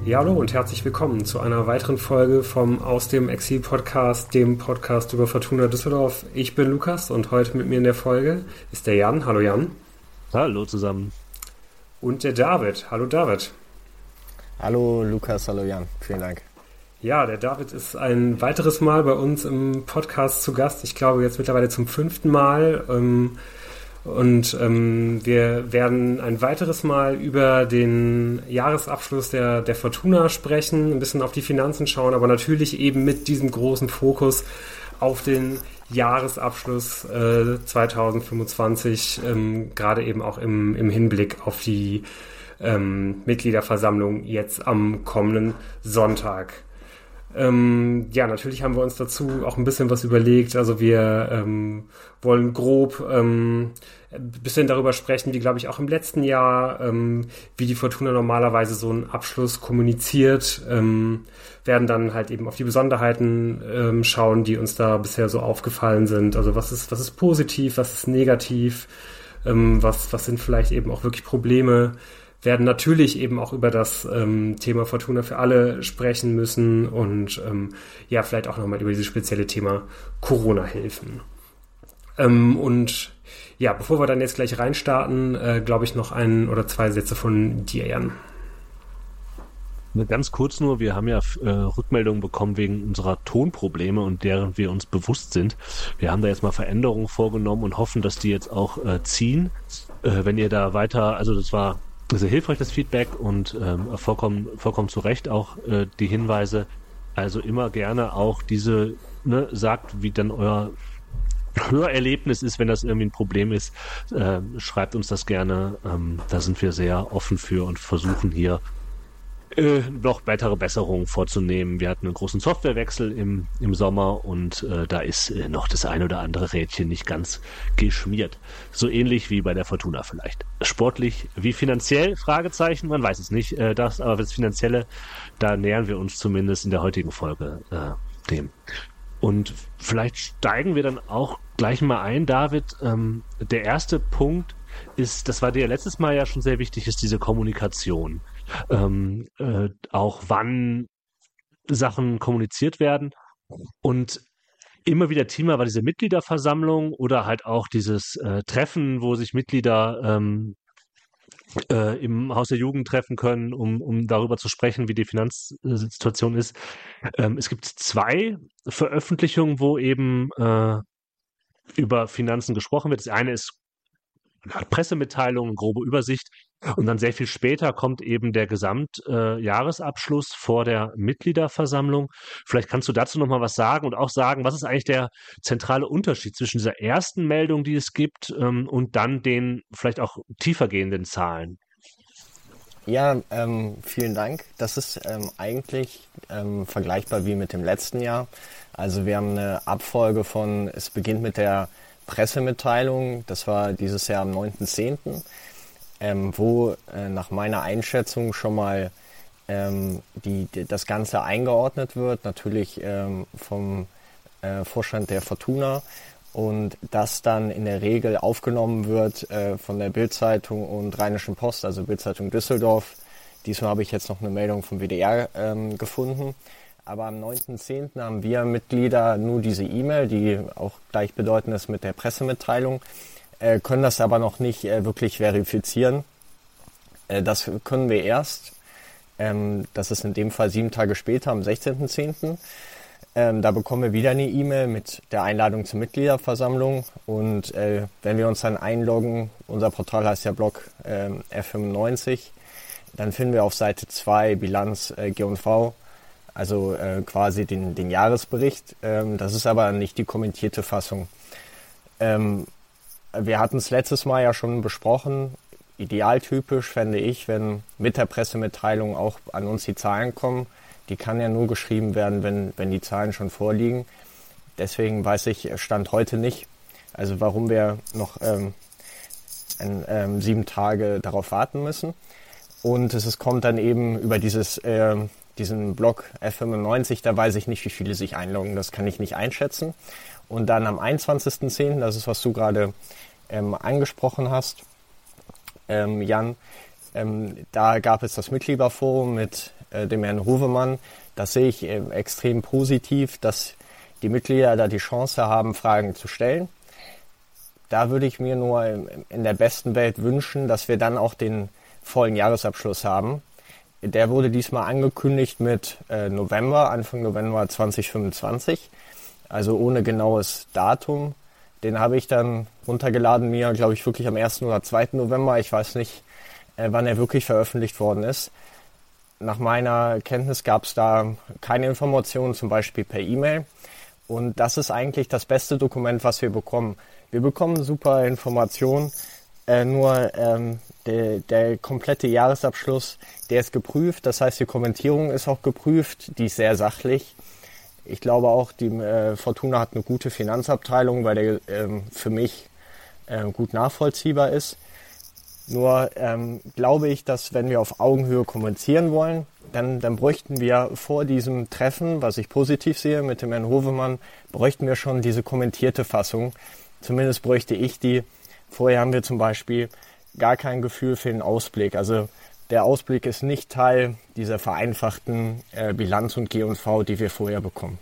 Ja, hallo und herzlich willkommen zu einer weiteren Folge vom Aus dem Exil-Podcast, dem Podcast über Fortuna Düsseldorf. Ich bin Lukas und heute mit mir in der Folge ist der Jan. Hallo Jan. Hallo zusammen. Und der David. Hallo David. Hallo Lukas, hallo Jan. Vielen Dank. Ja, der David ist ein weiteres Mal bei uns im Podcast zu Gast. Ich glaube jetzt mittlerweile zum 5. Mal. Wir werden ein weiteres Mal über den Jahresabschluss der Fortuna sprechen, ein bisschen auf die Finanzen schauen, aber natürlich eben mit diesem großen Fokus auf den Jahresabschluss 2025, gerade eben auch im Hinblick auf die Mitgliederversammlung jetzt am kommenden Sonntag. Natürlich haben wir uns dazu auch ein bisschen was überlegt. Also wir wollen grob ein bisschen darüber sprechen, wie, glaube ich, auch im letzten Jahr, wie die Fortuna normalerweise so einen Abschluss kommuniziert, werden dann halt eben auf die Besonderheiten schauen, die uns da bisher so aufgefallen sind. Also was ist positiv, was ist negativ, was sind vielleicht eben auch wirklich Probleme. Werden natürlich eben auch über das Thema Fortuna für alle sprechen müssen und vielleicht auch nochmal über dieses spezielle Thema Corona-Hilfen. Bevor wir dann jetzt gleich reinstarten, glaube ich noch 1 oder 2 Sätze von dir, Jan. Ganz kurz nur, wir haben ja Rückmeldungen bekommen wegen unserer Tonprobleme und deren wir uns bewusst sind. Wir haben da jetzt mal Veränderungen vorgenommen und hoffen, dass die jetzt auch ziehen. Wenn ihr da weiter, also das war sehr hilfreich, das Feedback und vollkommen zu Recht auch die Hinweise. Also immer gerne auch diese, sagt, wie dann euer Hörerlebnis ist, wenn das irgendwie ein Problem ist. Schreibt uns das gerne. Da sind wir sehr offen für und versuchen hier noch weitere Besserungen vorzunehmen. Wir hatten einen großen Softwarewechsel im Sommer und da ist noch das ein oder andere Rädchen nicht ganz geschmiert. So ähnlich wie bei der Fortuna vielleicht. Sportlich wie finanziell? Fragezeichen, man weiß es nicht. Aber das Finanzielle, da nähern wir uns zumindest in der heutigen Folge dem. Und vielleicht steigen wir dann auch gleich mal ein, David. Der erste Punkt ist, das war dir letztes Mal ja schon sehr wichtig, ist diese Kommunikation. Auch wann Sachen kommuniziert werden. Und immer wieder Thema war diese Mitgliederversammlung oder halt auch dieses Treffen, wo sich Mitglieder im Haus der Jugend treffen können, um darüber zu sprechen, wie die Finanzsituation ist. Es gibt 2 Veröffentlichungen, wo eben über Finanzen gesprochen wird. Das eine ist Pressemitteilung, eine grobe Übersicht. Und dann sehr viel später kommt eben der Gesamtjahresabschluss vor der Mitgliederversammlung. Vielleicht kannst du dazu nochmal was sagen und auch sagen, was ist eigentlich der zentrale Unterschied zwischen dieser ersten Meldung, die es gibt, und dann den vielleicht auch tiefergehenden Zahlen? Ja, vielen Dank. Das ist eigentlich vergleichbar wie mit dem letzten Jahr. Also wir haben eine Abfolge es beginnt mit der Pressemitteilung, das war dieses Jahr am 9.10., wo nach meiner Einschätzung schon mal das Ganze eingeordnet wird, natürlich vom Vorstand der Fortuna und das dann in der Regel aufgenommen wird von der Bild-Zeitung und Rheinischen Post, also Bild-Zeitung Düsseldorf. Diesmal habe ich jetzt noch eine Meldung vom WDR gefunden. Aber am 9.10. haben wir Mitglieder nur diese E-Mail, die auch gleichbedeutend ist mit der Pressemitteilung, können das aber noch nicht wirklich verifizieren. Das können wir erst. Das ist in dem Fall 7 Tage später, am 16.10. Da bekommen wir wieder eine E-Mail mit der Einladung zur Mitgliederversammlung. Und wenn wir uns dann einloggen, unser Portal heißt ja Blog F95, dann finden wir auf Seite 2 Bilanz G&V, also quasi den Jahresbericht. Das ist aber nicht die kommentierte Fassung. Wir hatten es letztes Mal ja schon besprochen. Idealtypisch fände ich, wenn mit der Pressemitteilung auch an uns die Zahlen kommen. Die kann ja nur geschrieben werden, wenn die Zahlen schon vorliegen. Deswegen weiß ich Stand heute nicht, also warum wir noch 7 Tage darauf warten müssen. Und es kommt dann eben über diesen Blog F95, da weiß ich nicht, wie viele sich einloggen, das kann ich nicht einschätzen. Und dann am 21.10., das ist, was du gerade angesprochen hast, Jan, da gab es das Mitgliederforum mit dem Herrn Hovemann. Das sehe ich extrem positiv, dass die Mitglieder da die Chance haben, Fragen zu stellen. Da würde ich mir nur in der besten Welt wünschen, dass wir dann auch den vollen Jahresabschluss haben. Der wurde diesmal angekündigt mit Anfang November 2025, also ohne genaues Datum. Den habe ich dann runtergeladen, mir, glaube ich, wirklich am 1. oder 2. November. Ich weiß nicht, wann er wirklich veröffentlicht worden ist. Nach meiner Kenntnis gab es da keine Informationen, zum Beispiel per E-Mail. Und das ist eigentlich das beste Dokument, was wir bekommen. Wir bekommen super Informationen, nur der komplette Jahresabschluss, der ist geprüft. Das heißt, die Kommentierung ist auch geprüft, die ist sehr sachlich. Ich glaube auch, die Fortuna hat eine gute Finanzabteilung, weil der für mich gut nachvollziehbar ist. Nur glaube ich, dass wenn wir auf Augenhöhe kommunizieren wollen, dann bräuchten wir vor diesem Treffen, was ich positiv sehe mit dem Herrn Hovemann, bräuchten wir schon diese kommentierte Fassung. Zumindest bräuchte ich die. Vorher haben wir zum Beispiel gar kein Gefühl für den Ausblick. Also der Ausblick ist nicht Teil dieser vereinfachten Bilanz und G&V, die wir vorher bekommen.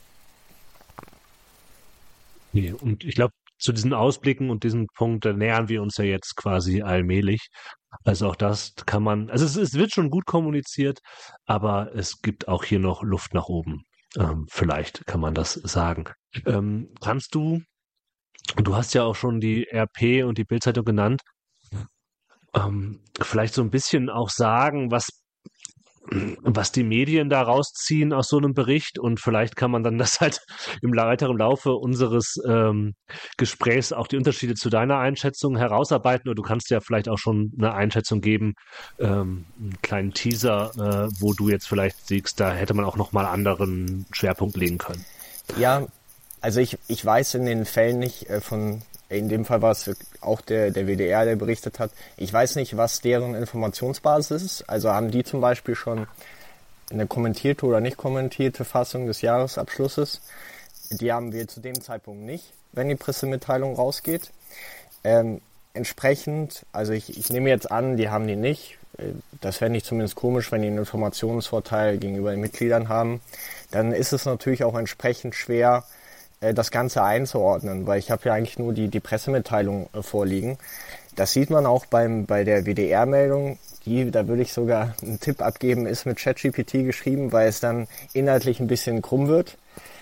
Nee, und ich glaube, zu diesen Ausblicken und diesen Punkt, da nähern wir uns ja jetzt quasi allmählich. Also auch das kann man, also es wird schon gut kommuniziert, aber es gibt auch hier noch Luft nach oben. Vielleicht kann man das sagen. Kannst du hast ja auch schon die RP und die Bild-Zeitung genannt, vielleicht so ein bisschen auch sagen, was die Medien da rausziehen aus so einem Bericht, und vielleicht kann man dann das halt im weiteren Laufe unseres Gesprächs auch die Unterschiede zu deiner Einschätzung herausarbeiten, oder du kannst ja vielleicht auch schon eine Einschätzung geben, einen kleinen Teaser, wo du jetzt vielleicht siehst, da hätte man auch nochmal anderen Schwerpunkt legen können. Ja, also ich weiß in den Fällen nicht in dem Fall war es auch der WDR, der berichtet hat. Ich weiß nicht, was deren Informationsbasis ist. Also haben die zum Beispiel schon eine kommentierte oder nicht kommentierte Fassung des Jahresabschlusses. Die haben wir zu dem Zeitpunkt nicht, wenn die Pressemitteilung rausgeht. Entsprechend, also ich nehme jetzt an, die haben die nicht. Das fände ich zumindest komisch, wenn die einen Informationsvorteil gegenüber den Mitgliedern haben. Dann ist es natürlich auch entsprechend schwer, das Ganze einzuordnen, weil ich habe ja eigentlich nur die Pressemitteilung vorliegen. Das sieht man auch bei der WDR-Meldung, da würde ich sogar einen Tipp abgeben, ist mit ChatGPT geschrieben, weil es dann inhaltlich ein bisschen krumm wird.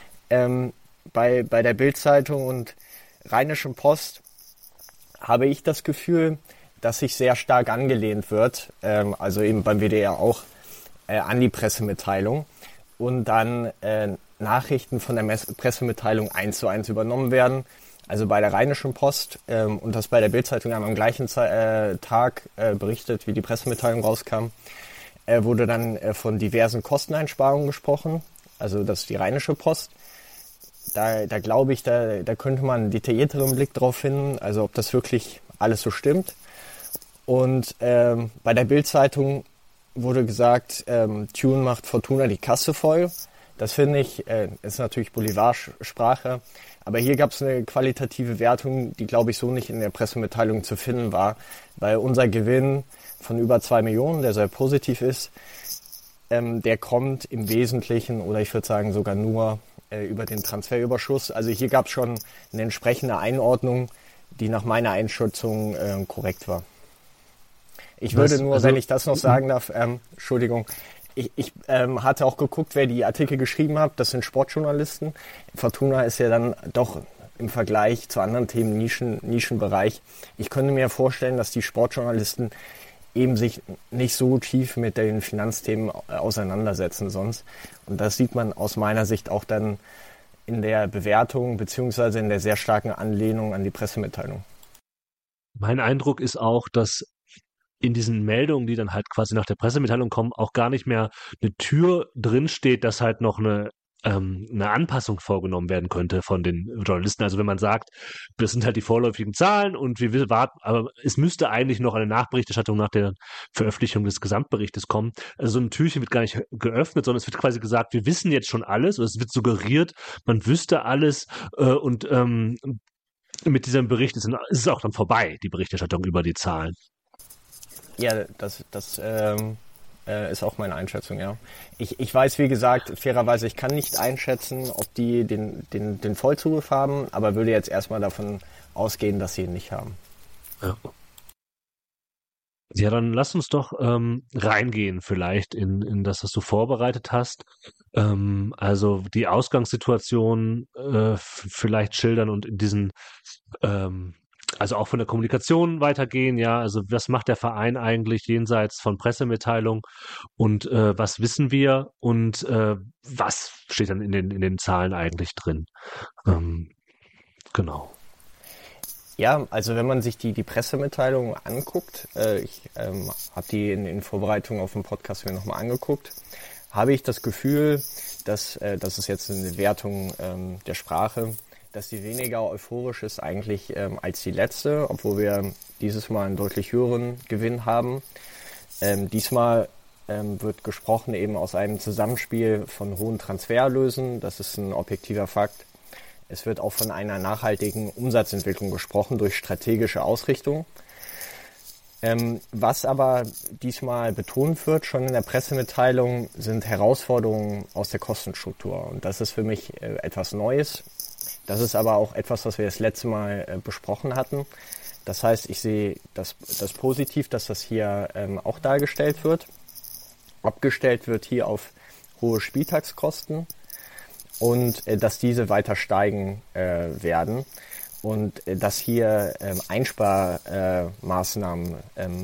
Bei der Bild-Zeitung und Rheinischen Post habe ich das Gefühl, dass sich sehr stark angelehnt wird, also eben beim WDR auch, an die Pressemitteilung und dann Nachrichten von der Pressemitteilung 1:1 übernommen werden. Also bei der Rheinischen Post und das bei der Bild-Zeitung am gleichen Tag berichtet, wie die Pressemitteilung rauskam, wurde dann von diversen Kosteneinsparungen gesprochen. Also das ist die Rheinische Post. Da glaube ich, da könnte man einen detaillierteren Blick drauf finden, also ob das wirklich alles so stimmt. Und bei der Bild-Zeitung wurde gesagt, Tune macht Fortuna die Kasse voll. Das finde ich, ist natürlich Bolivarsprache, aber hier gab es eine qualitative Wertung, die, glaube ich, so nicht in der Pressemitteilung zu finden war, weil unser Gewinn von über 2 Millionen, der sehr positiv ist, der kommt im Wesentlichen, oder ich würde sagen sogar nur über den Transferüberschuss. Also hier gab es schon eine entsprechende Einordnung, die nach meiner Einschätzung korrekt war. Ich würde nur, wenn ich das noch sagen darf, Entschuldigung, ich hatte auch geguckt, wer die Artikel geschrieben hat. Das sind Sportjournalisten. Fortuna ist ja dann doch im Vergleich zu anderen Themen Nischenbereich. Ich könnte mir vorstellen, dass die Sportjournalisten eben sich nicht so tief mit den Finanzthemen auseinandersetzen sonst. Und das sieht man aus meiner Sicht auch dann in der Bewertung beziehungsweise in der sehr starken Anlehnung an die Pressemitteilung. Mein Eindruck ist auch, dass in diesen Meldungen, die dann halt quasi nach der Pressemitteilung kommen, auch gar nicht mehr eine Tür drin steht, dass halt noch eine Anpassung vorgenommen werden könnte von den Journalisten. Also wenn man sagt, das sind halt die vorläufigen Zahlen und wir warten, aber es müsste eigentlich noch eine Nachberichterstattung nach der Veröffentlichung des Gesamtberichtes kommen. Also so ein Türchen wird gar nicht geöffnet, sondern es wird quasi gesagt, wir wissen jetzt schon alles, oder es wird suggeriert, man wüsste alles und mit diesem Bericht ist es auch dann vorbei, die Berichterstattung über die Zahlen. Ja, ist auch meine Einschätzung, ja. Ich weiß, wie gesagt, fairerweise, ich kann nicht einschätzen, ob die den Vollzugriff haben, aber würde jetzt erstmal davon ausgehen, dass sie ihn nicht haben. Ja. Ja, dann lass uns doch reingehen vielleicht in das, was du vorbereitet hast. Also die Ausgangssituation vielleicht schildern und in diesen, also auch von der Kommunikation weitergehen. Ja, also was macht der Verein eigentlich jenseits von Pressemitteilung und was wissen wir und was steht dann in den Zahlen eigentlich drin? Genau. Ja, also wenn man sich die Pressemitteilung anguckt, ich habe die in Vorbereitung auf den Podcast mir nochmal angeguckt, habe ich das Gefühl, dass das ist jetzt eine Wertung der Sprache, dass die weniger euphorisch ist eigentlich als die letzte, obwohl wir dieses Mal einen deutlich höheren Gewinn haben. Diesmal wird gesprochen eben aus einem Zusammenspiel von hohen Transfererlösen, das ist ein objektiver Fakt. Es wird auch von einer nachhaltigen Umsatzentwicklung gesprochen durch strategische Ausrichtung. Was aber diesmal betont wird, schon in der Pressemitteilung, sind Herausforderungen aus der Kostenstruktur. Und das ist für mich etwas Neues. Das ist aber auch etwas, was wir das letzte Mal besprochen hatten. Das heißt, ich sehe das positiv, dass das hier auch dargestellt wird. Abgestellt wird hier auf hohe Spieltagskosten. Und dass diese weiter steigen werden und dass hier Einsparmaßnahmen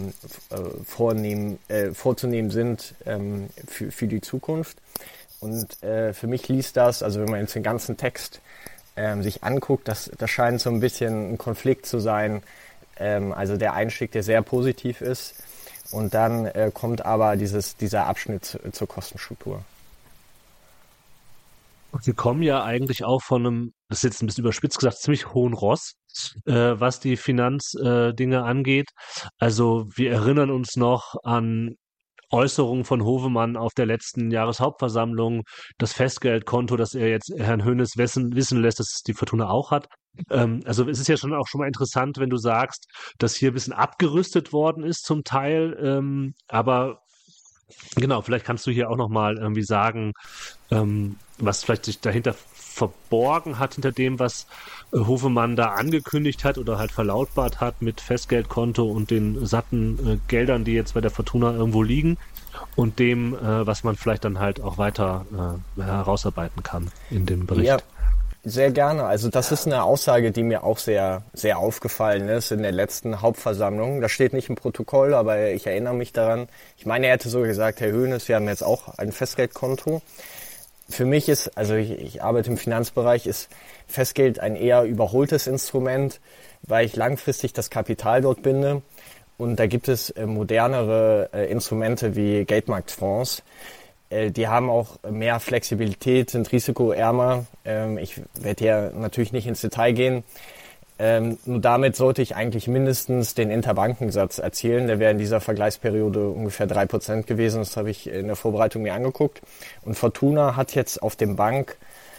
vorzunehmen sind für die Zukunft. Und für mich liest das, also wenn man jetzt den ganzen Text sich anguckt, das scheint so ein bisschen ein Konflikt zu sein. Also der Einstieg, der sehr positiv ist. Und dann kommt aber dieser Abschnitt zur Kostenstruktur. Und wir kommen ja eigentlich auch von einem, das ist jetzt ein bisschen überspitzt gesagt, ziemlich hohen Ross, was die Finanzdinge angeht. Also wir erinnern uns noch an Äußerungen von Hovemann auf der letzten Jahreshauptversammlung, das Festgeldkonto, das er jetzt Herrn Hoeneß wissen lässt, dass es die Fortuna auch hat. Also es ist ja schon mal interessant, wenn du sagst, dass hier ein bisschen abgerüstet worden ist zum Teil, aber genau, vielleicht kannst du hier auch nochmal irgendwie sagen, was vielleicht sich dahinter verborgen hat, hinter dem, was Hovemann da angekündigt hat oder halt verlautbart hat mit Festgeldkonto und den satten Geldern, die jetzt bei der Fortuna irgendwo liegen und dem, was man vielleicht dann halt auch weiter herausarbeiten kann in dem Bericht. Ja, sehr gerne. Also das ist eine Aussage, die mir auch sehr, sehr aufgefallen ist in der letzten Hauptversammlung. Das steht nicht im Protokoll, aber ich erinnere mich daran. Ich meine, er hätte so gesagt, Herr Hoeneß, wir haben jetzt auch ein Festgeldkonto. Für mich ist, also ich arbeite im Finanzbereich, ist Festgeld ein eher überholtes Instrument, weil ich langfristig das Kapital dort binde. Und da gibt es modernere Instrumente wie Geldmarktfonds. Die haben auch mehr Flexibilität, sind risikoärmer. Ich werde ja natürlich nicht ins Detail gehen. Nur damit sollte ich eigentlich mindestens den Interbankensatz erzielen. Der wäre in dieser Vergleichsperiode ungefähr 3% gewesen. Das habe ich in der Vorbereitung mir angeguckt. Und Fortuna hat jetzt auf dem Bank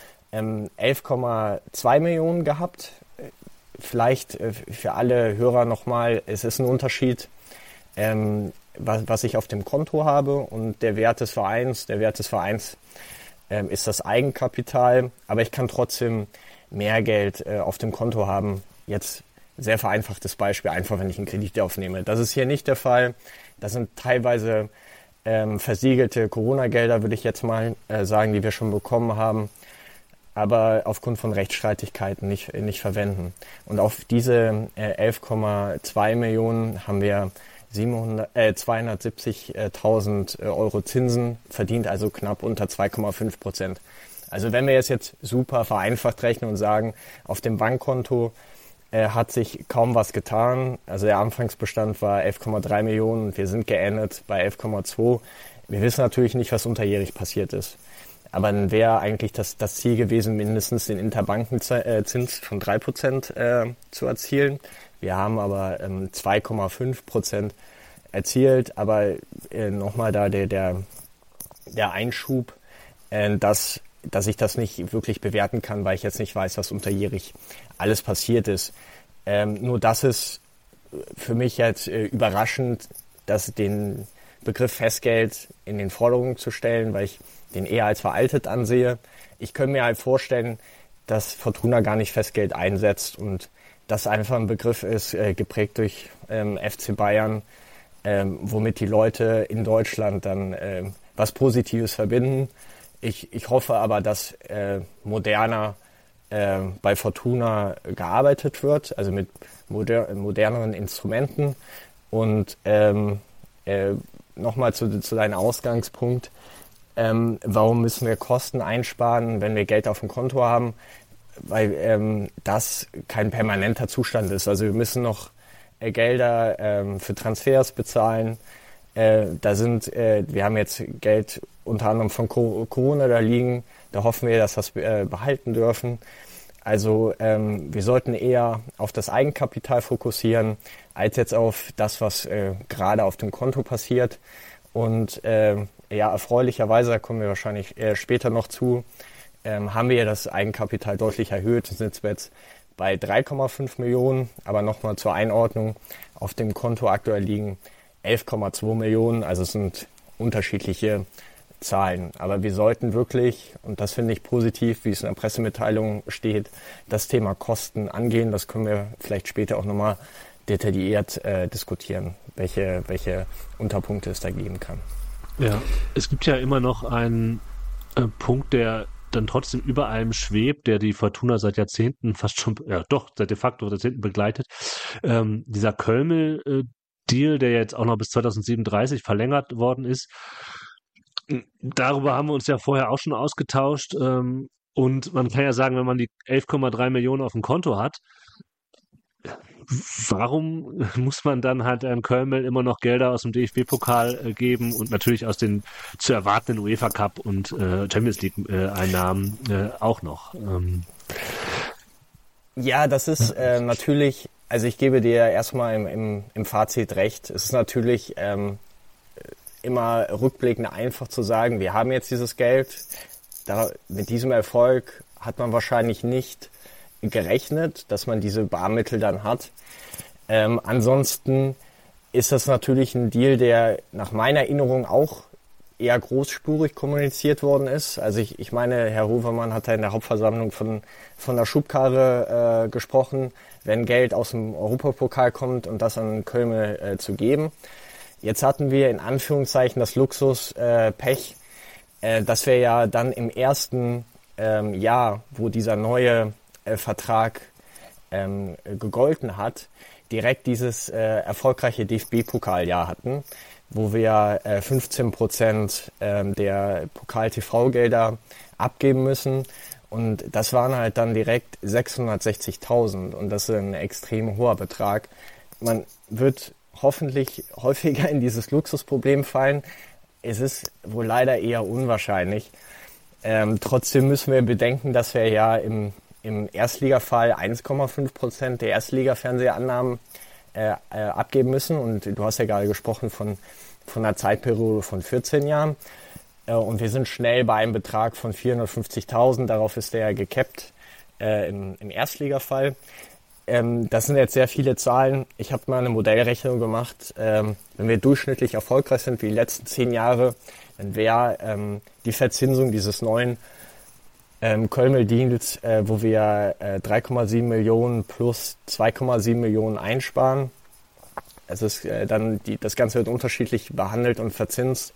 11,2 Millionen gehabt. Vielleicht für alle Hörer nochmal, es ist ein Unterschied, was ich auf dem Konto habe und der Wert des Vereins. Der Wert des Vereins ist das Eigenkapital, aber ich kann trotzdem mehr Geld auf dem Konto haben. Jetzt sehr vereinfachtes Beispiel, einfach wenn ich einen Kredit aufnehme. Das ist hier nicht der Fall. Das sind teilweise versiegelte Corona-Gelder, würde ich jetzt mal sagen, die wir schon bekommen haben, aber aufgrund von Rechtsstreitigkeiten nicht verwenden. Und auf diese 11,2 Millionen haben wir 270.000 Euro Zinsen verdient, also knapp unter 2,5%. Also wenn wir jetzt super vereinfacht rechnen und sagen, auf dem Bankkonto hat sich kaum was getan. Also der Anfangsbestand war 11,3 Millionen und wir sind geendet bei 11,2. Wir wissen natürlich nicht, was unterjährig passiert ist. Aber dann wäre eigentlich das Ziel gewesen, mindestens den Interbankenzins von 3% zu erzielen. Wir haben aber 2,5% erzielt. Aber nochmal da der Einschub, dass ich das nicht wirklich bewerten kann, weil ich jetzt nicht weiß, was unterjährig alles passiert ist. Nur das ist für mich jetzt überraschend, dass den Begriff Festgeld in den Forderungen zu stellen, weil ich den eher als veraltet ansehe. Ich könnte mir halt vorstellen, dass Fortuna gar nicht Festgeld einsetzt und das einfach ein Begriff ist, geprägt durch FC Bayern, womit die Leute in Deutschland dann was Positives verbinden. Ich hoffe aber, dass moderner bei Fortuna gearbeitet wird, also mit moderneren Instrumenten. Und nochmal zu deinem Ausgangspunkt, warum müssen wir Kosten einsparen, wenn wir Geld auf dem Konto haben? Weil das kein permanenter Zustand ist. Also wir müssen noch Gelder für Transfers bezahlen. Wir haben jetzt Geld unter anderem von Corona da liegen. Da hoffen wir, dass wir das behalten dürfen. Also wir sollten eher auf das Eigenkapital fokussieren, als jetzt auf das, was gerade auf dem Konto passiert. Und erfreulicherweise, da kommen wir wahrscheinlich später noch zu, haben wir das Eigenkapital deutlich erhöht. Sind jetzt bei 3,5 Millionen, aber nochmal zur Einordnung, auf dem Konto aktuell liegen 11,2 Millionen, also es sind unterschiedliche Zahlen. Aber wir sollten wirklich, und das finde ich positiv, wie es in der Pressemitteilung steht, das Thema Kosten angehen. Das können wir vielleicht später auch nochmal detailliert diskutieren, welche Unterpunkte es da geben kann. Ja, es gibt ja immer noch einen Punkt, der dann trotzdem über allem schwebt, der die Fortuna seit Jahrzehnten seit de facto Jahrzehnten begleitet. Dieser Kölmel-Deal, der jetzt auch noch bis 2037 verlängert worden ist. Darüber haben wir uns ja vorher auch schon ausgetauscht. Und man kann ja sagen, wenn man die 11,3 Millionen auf dem Konto hat, warum muss man dann halt Herrn Kölmel immer noch Gelder aus dem DFB-Pokal geben und natürlich aus den zu erwartenden UEFA Cup und Champions League Einnahmen auch noch? Ja, das ist natürlich, also ich gebe dir erstmal im Fazit recht. Es ist natürlich immer rückblickend einfach zu sagen, wir haben jetzt dieses Geld. Mit diesem Erfolg hat man wahrscheinlich nicht gerechnet, dass man diese Barmittel dann hat. Ansonsten ist das natürlich ein Deal, der nach meiner Erinnerung auch eher großspurig kommuniziert worden ist. Also ich meine, Herr Hovermann hat da in der Hauptversammlung von der Schubkarre gesprochen, wenn Geld aus dem Europapokal kommt und das an Kölmel zu geben. Jetzt hatten wir in Anführungszeichen das Luxus-Pech, dass wir ja dann im ersten Jahr, wo dieser neue Vertrag gegolten hat, direkt dieses erfolgreiche DFB-Pokaljahr hatten, wo wir 15% der Pokal-TV-Gelder abgeben müssen. Und das waren halt dann direkt 660.000 und das ist ein extrem hoher Betrag. Man wird hoffentlich häufiger in dieses Luxusproblem fallen. Es ist wohl leider eher unwahrscheinlich. Trotzdem müssen wir bedenken, dass wir ja im Erstligafall 1,5% der Erstliga-Fernsehannahmen abgeben müssen. Und du hast ja gerade gesprochen von einer Zeitperiode von 14 Jahren. Und wir sind schnell bei einem Betrag von 450.000. Darauf ist der gekappt im Erstligafall. Das sind jetzt sehr viele Zahlen. Ich habe mal eine Modellrechnung gemacht. Wenn wir durchschnittlich erfolgreich sind wie die letzten 10 Jahre, dann wäre die Verzinsung dieses neuen Kölmel-Deals, wo wir 3,7 Millionen plus 2,7 Millionen einsparen. Es ist dann das Ganze wird unterschiedlich behandelt und verzinst.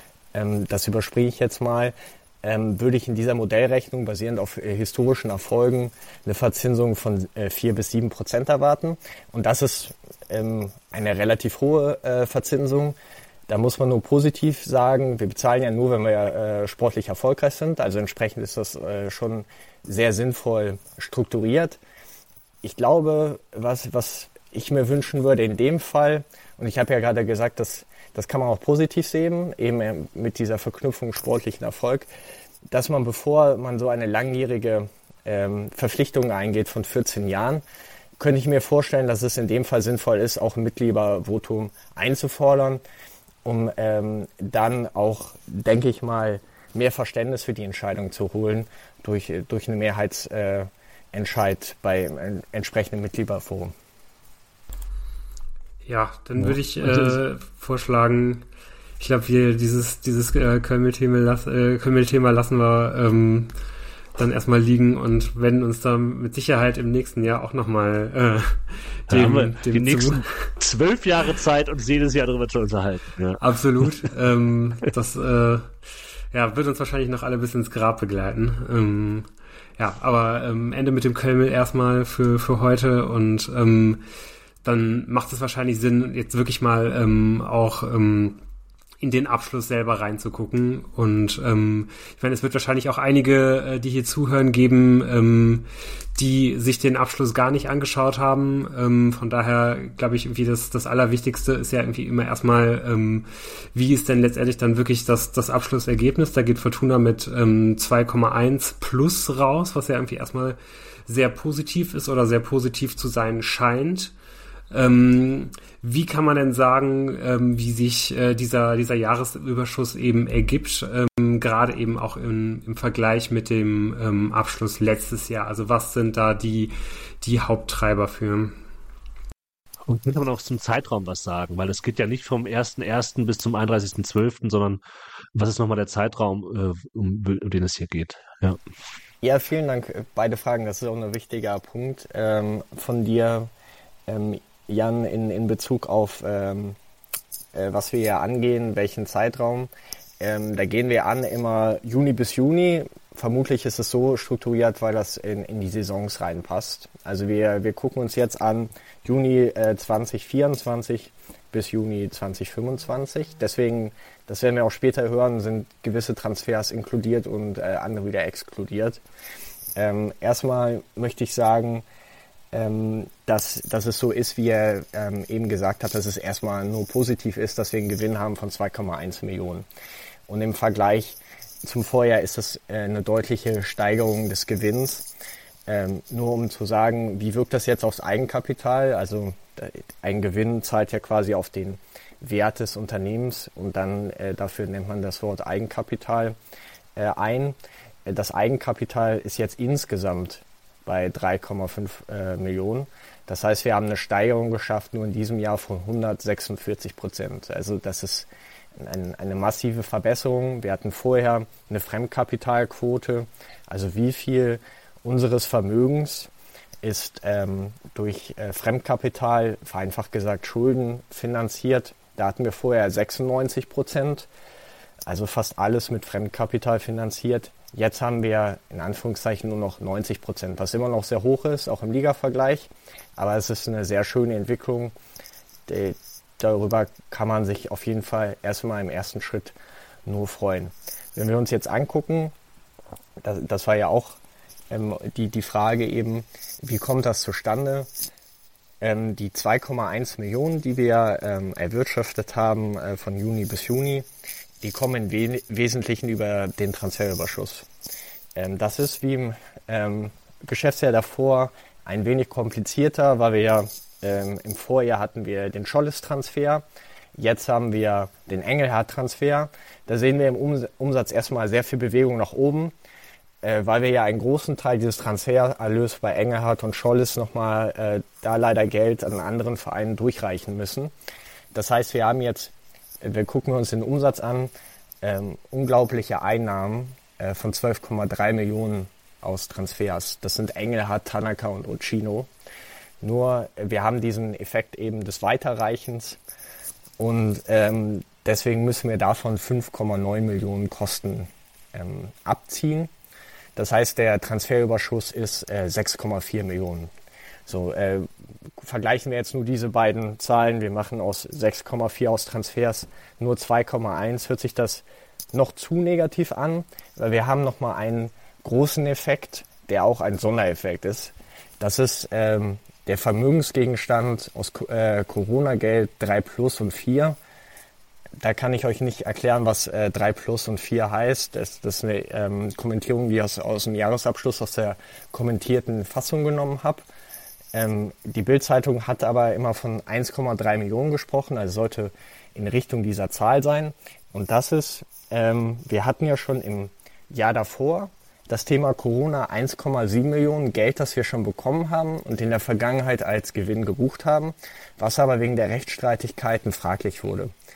Das überspringe ich jetzt mal. Würde ich in dieser Modellrechnung basierend auf historischen Erfolgen eine Verzinsung von 4-7% erwarten. Und das ist eine relativ hohe Verzinsung. Da muss man nur positiv sagen, wir bezahlen ja nur, wenn wir sportlich erfolgreich sind. Also entsprechend ist das schon sehr sinnvoll strukturiert. Ich glaube, was ich mir wünschen würde in dem Fall, und ich habe ja gerade gesagt, das kann man auch positiv sehen, eben mit dieser Verknüpfung sportlichen Erfolg, dass man, bevor man so eine langjährige Verpflichtung eingeht von 14 Jahren, könnte ich mir vorstellen, dass es in dem Fall sinnvoll ist, auch ein Mitgliedervotum einzufordern, um dann auch, denke ich mal, mehr Verständnis für die Entscheidung zu holen durch einen Mehrheitsentscheid bei entsprechenden Mitgliederforum. Ja, dann würde ich vorschlagen, Ich glaube, dieses Kölmel-Thema lassen wir dann erstmal liegen und werden uns da mit Sicherheit im nächsten Jahr auch nochmal dem die nächsten 12 Jahre Zeit, uns jedes Jahr darüber zu unterhalten. Ja. Absolut. Das wird uns wahrscheinlich noch alle bis ins Grab begleiten. Aber Ende mit dem Kölmel erstmal für heute und dann macht es wahrscheinlich Sinn, jetzt wirklich mal auch in den Abschluss selber reinzugucken. Und ich meine, es wird wahrscheinlich auch einige, die hier zuhören, geben, die sich den Abschluss gar nicht angeschaut haben. Von daher glaube ich, irgendwie das Allerwichtigste ist ja irgendwie immer erstmal, wie ist denn letztendlich dann wirklich das Abschlussergebnis? Da geht Fortuna mit 2,1 plus raus, was ja irgendwie erstmal sehr positiv ist oder sehr positiv zu sein scheint. Wie kann man denn sagen, wie sich dieser Jahresüberschuss eben ergibt, gerade eben auch im Vergleich mit dem Abschluss letztes Jahr? Also was sind da die Haupttreiber für? Und könnte man auch zum Zeitraum was sagen, weil es geht ja nicht vom 1.1. bis zum 31.12., sondern was ist nochmal der Zeitraum, um den es hier geht? Ja. Ja, vielen Dank. Beide Fragen, das ist auch ein wichtiger Punkt von dir. Jan, in Bezug auf was wir hier angehen, welchen Zeitraum. Da gehen wir an immer Juni bis Juni. Vermutlich ist es so strukturiert, weil das in die Saisons reinpasst. Also wir gucken uns jetzt an Juni 2024 bis Juni 2025. Deswegen, das werden wir auch später hören, sind gewisse Transfers inkludiert und andere wieder exkludiert. Erstmal möchte ich sagen, dass es so ist, wie er eben gesagt hat, dass es erstmal nur positiv ist, dass wir einen Gewinn haben von 2,1 Millionen. Und im Vergleich zum Vorjahr ist das eine deutliche Steigerung des Gewinns. Nur um zu sagen, wie wirkt das jetzt aufs Eigenkapital? Also ein Gewinn zahlt ja quasi auf den Wert des Unternehmens und dann dafür nennt man das Wort Eigenkapital ein. Das Eigenkapital ist jetzt insgesamt bei 3,5 Millionen. Das heißt, wir haben eine Steigerung geschafft nur in diesem Jahr von 146%. Also das ist eine massive Verbesserung. Wir hatten vorher eine Fremdkapitalquote, also wie viel unseres Vermögens ist durch Fremdkapital, vereinfacht gesagt Schulden, finanziert. Da hatten wir vorher 96%, also fast alles mit Fremdkapital finanziert. Jetzt haben wir in Anführungszeichen nur noch 90%, was immer noch sehr hoch ist, auch im Liga-Vergleich. Aber es ist eine sehr schöne Entwicklung. Darüber kann man sich auf jeden Fall erstmal im ersten Schritt nur freuen. Wenn wir uns jetzt angucken, das war ja auch die Frage eben, wie kommt das zustande? Die 2,1 Millionen, die wir erwirtschaftet haben von Juni bis Juni, die kommen im Wesentlichen über den Transferüberschuss. Das ist wie im Geschäftsjahr davor ein wenig komplizierter, weil wir ja im Vorjahr hatten wir den Scholles-Transfer, jetzt haben wir den Engelhardt-Transfer. Da sehen wir im Umsatz erstmal sehr viel Bewegung nach oben, weil wir ja einen großen Teil dieses Transfererlös bei Engelhardt und Scholles nochmal da leider Geld an anderen Vereinen durchreichen müssen. Das heißt, wir gucken uns den Umsatz an, unglaubliche Einnahmen von 12,3 Millionen aus Transfers. Das sind Engelhardt, Tanaka und Ochino. Nur wir haben diesen Effekt eben des Weiterreichens und deswegen müssen wir davon 5,9 Millionen Kosten abziehen. Das heißt, der Transferüberschuss ist 6,4 Millionen. So, vergleichen wir jetzt nur diese beiden Zahlen. Wir machen aus 6,4 aus Transfers nur 2,1. Hört sich das noch zu negativ an, weil wir haben nochmal einen großen Effekt, der auch ein Sondereffekt ist. Das ist der Vermögensgegenstand aus Corona-Geld 3 plus und 4. Da kann ich euch nicht erklären, was 3 plus und 4 heißt. Das ist eine Kommentierung, die ich aus dem Jahresabschluss aus der kommentierten Fassung genommen habe. Die Bild-Zeitung hat aber immer von 1,3 Millionen gesprochen, also sollte in Richtung dieser Zahl sein. Und das ist, wir hatten ja schon im Jahr davor das Thema Corona 1,7 Millionen Geld, das wir schon bekommen haben und in der Vergangenheit als Gewinn gebucht haben, was aber wegen der Rechtsstreitigkeiten fraglich wurde.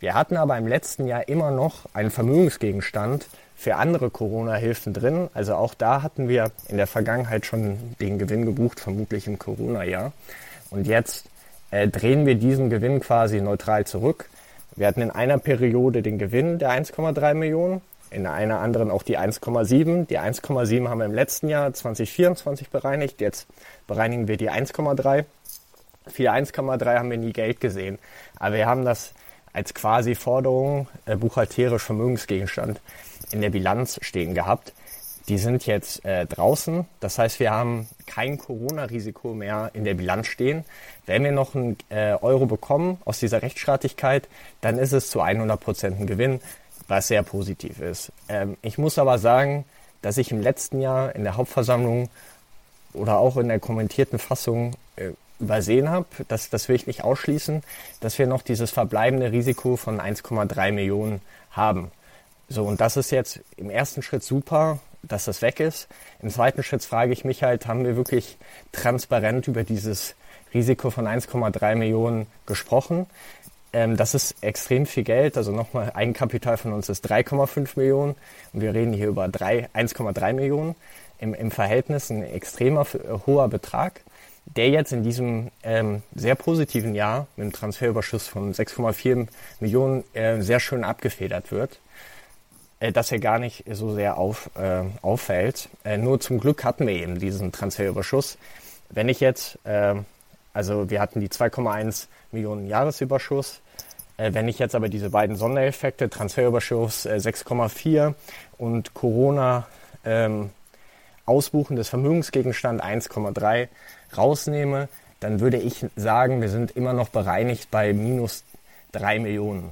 Wir hatten aber im letzten Jahr immer noch einen Vermögensgegenstand für andere Corona-Hilfen drin. Also auch da hatten wir in der Vergangenheit schon den Gewinn gebucht, vermutlich im Corona-Jahr. Und jetzt drehen wir diesen Gewinn quasi neutral zurück. Wir hatten in einer Periode den Gewinn der 1,3 Millionen, in einer anderen auch die 1,7. Die 1,7 haben wir im letzten Jahr 2024 bereinigt, jetzt bereinigen wir die 1,3. Für 1,3 haben wir nie Geld gesehen, aber wir haben das als quasi Forderung, buchhalterisch Vermögensgegenstand in der Bilanz stehen gehabt. Die sind jetzt draußen, das heißt, wir haben kein Corona-Risiko mehr in der Bilanz stehen. Wenn wir noch einen Euro bekommen aus dieser Rechtsstreitigkeit, dann ist es zu 100% ein Gewinn, was sehr positiv ist. Ich muss aber sagen, dass ich im letzten Jahr in der Hauptversammlung oder auch in der kommentierten Fassung übersehen habe, das will ich nicht ausschließen, dass wir noch dieses verbleibende Risiko von 1,3 Millionen haben. So, und das ist jetzt im ersten Schritt super, dass das weg ist. Im zweiten Schritt frage ich mich halt, haben wir wirklich transparent über dieses Risiko von 1,3 Millionen gesprochen? Das ist extrem viel Geld, also nochmal Eigenkapital von uns ist 3,5 Millionen und wir reden hier über 1,3 Millionen. Im Verhältnis ein extremer hoher Betrag, der jetzt in diesem sehr positiven Jahr mit einem Transferüberschuss von 6,4 Millionen sehr schön abgefedert wird, dass er gar nicht so sehr auffällt. Nur zum Glück hatten wir eben diesen Transferüberschuss. Wenn ich jetzt, also wir hatten die 2,1 Millionen Jahresüberschuss, wenn ich jetzt aber diese beiden Sondereffekte, Transferüberschuss 6,4 und Corona Ausbuchen des Vermögensgegenstand 1,3 rausnehme, dann würde ich sagen, wir sind immer noch bereinigt bei minus 3 Millionen.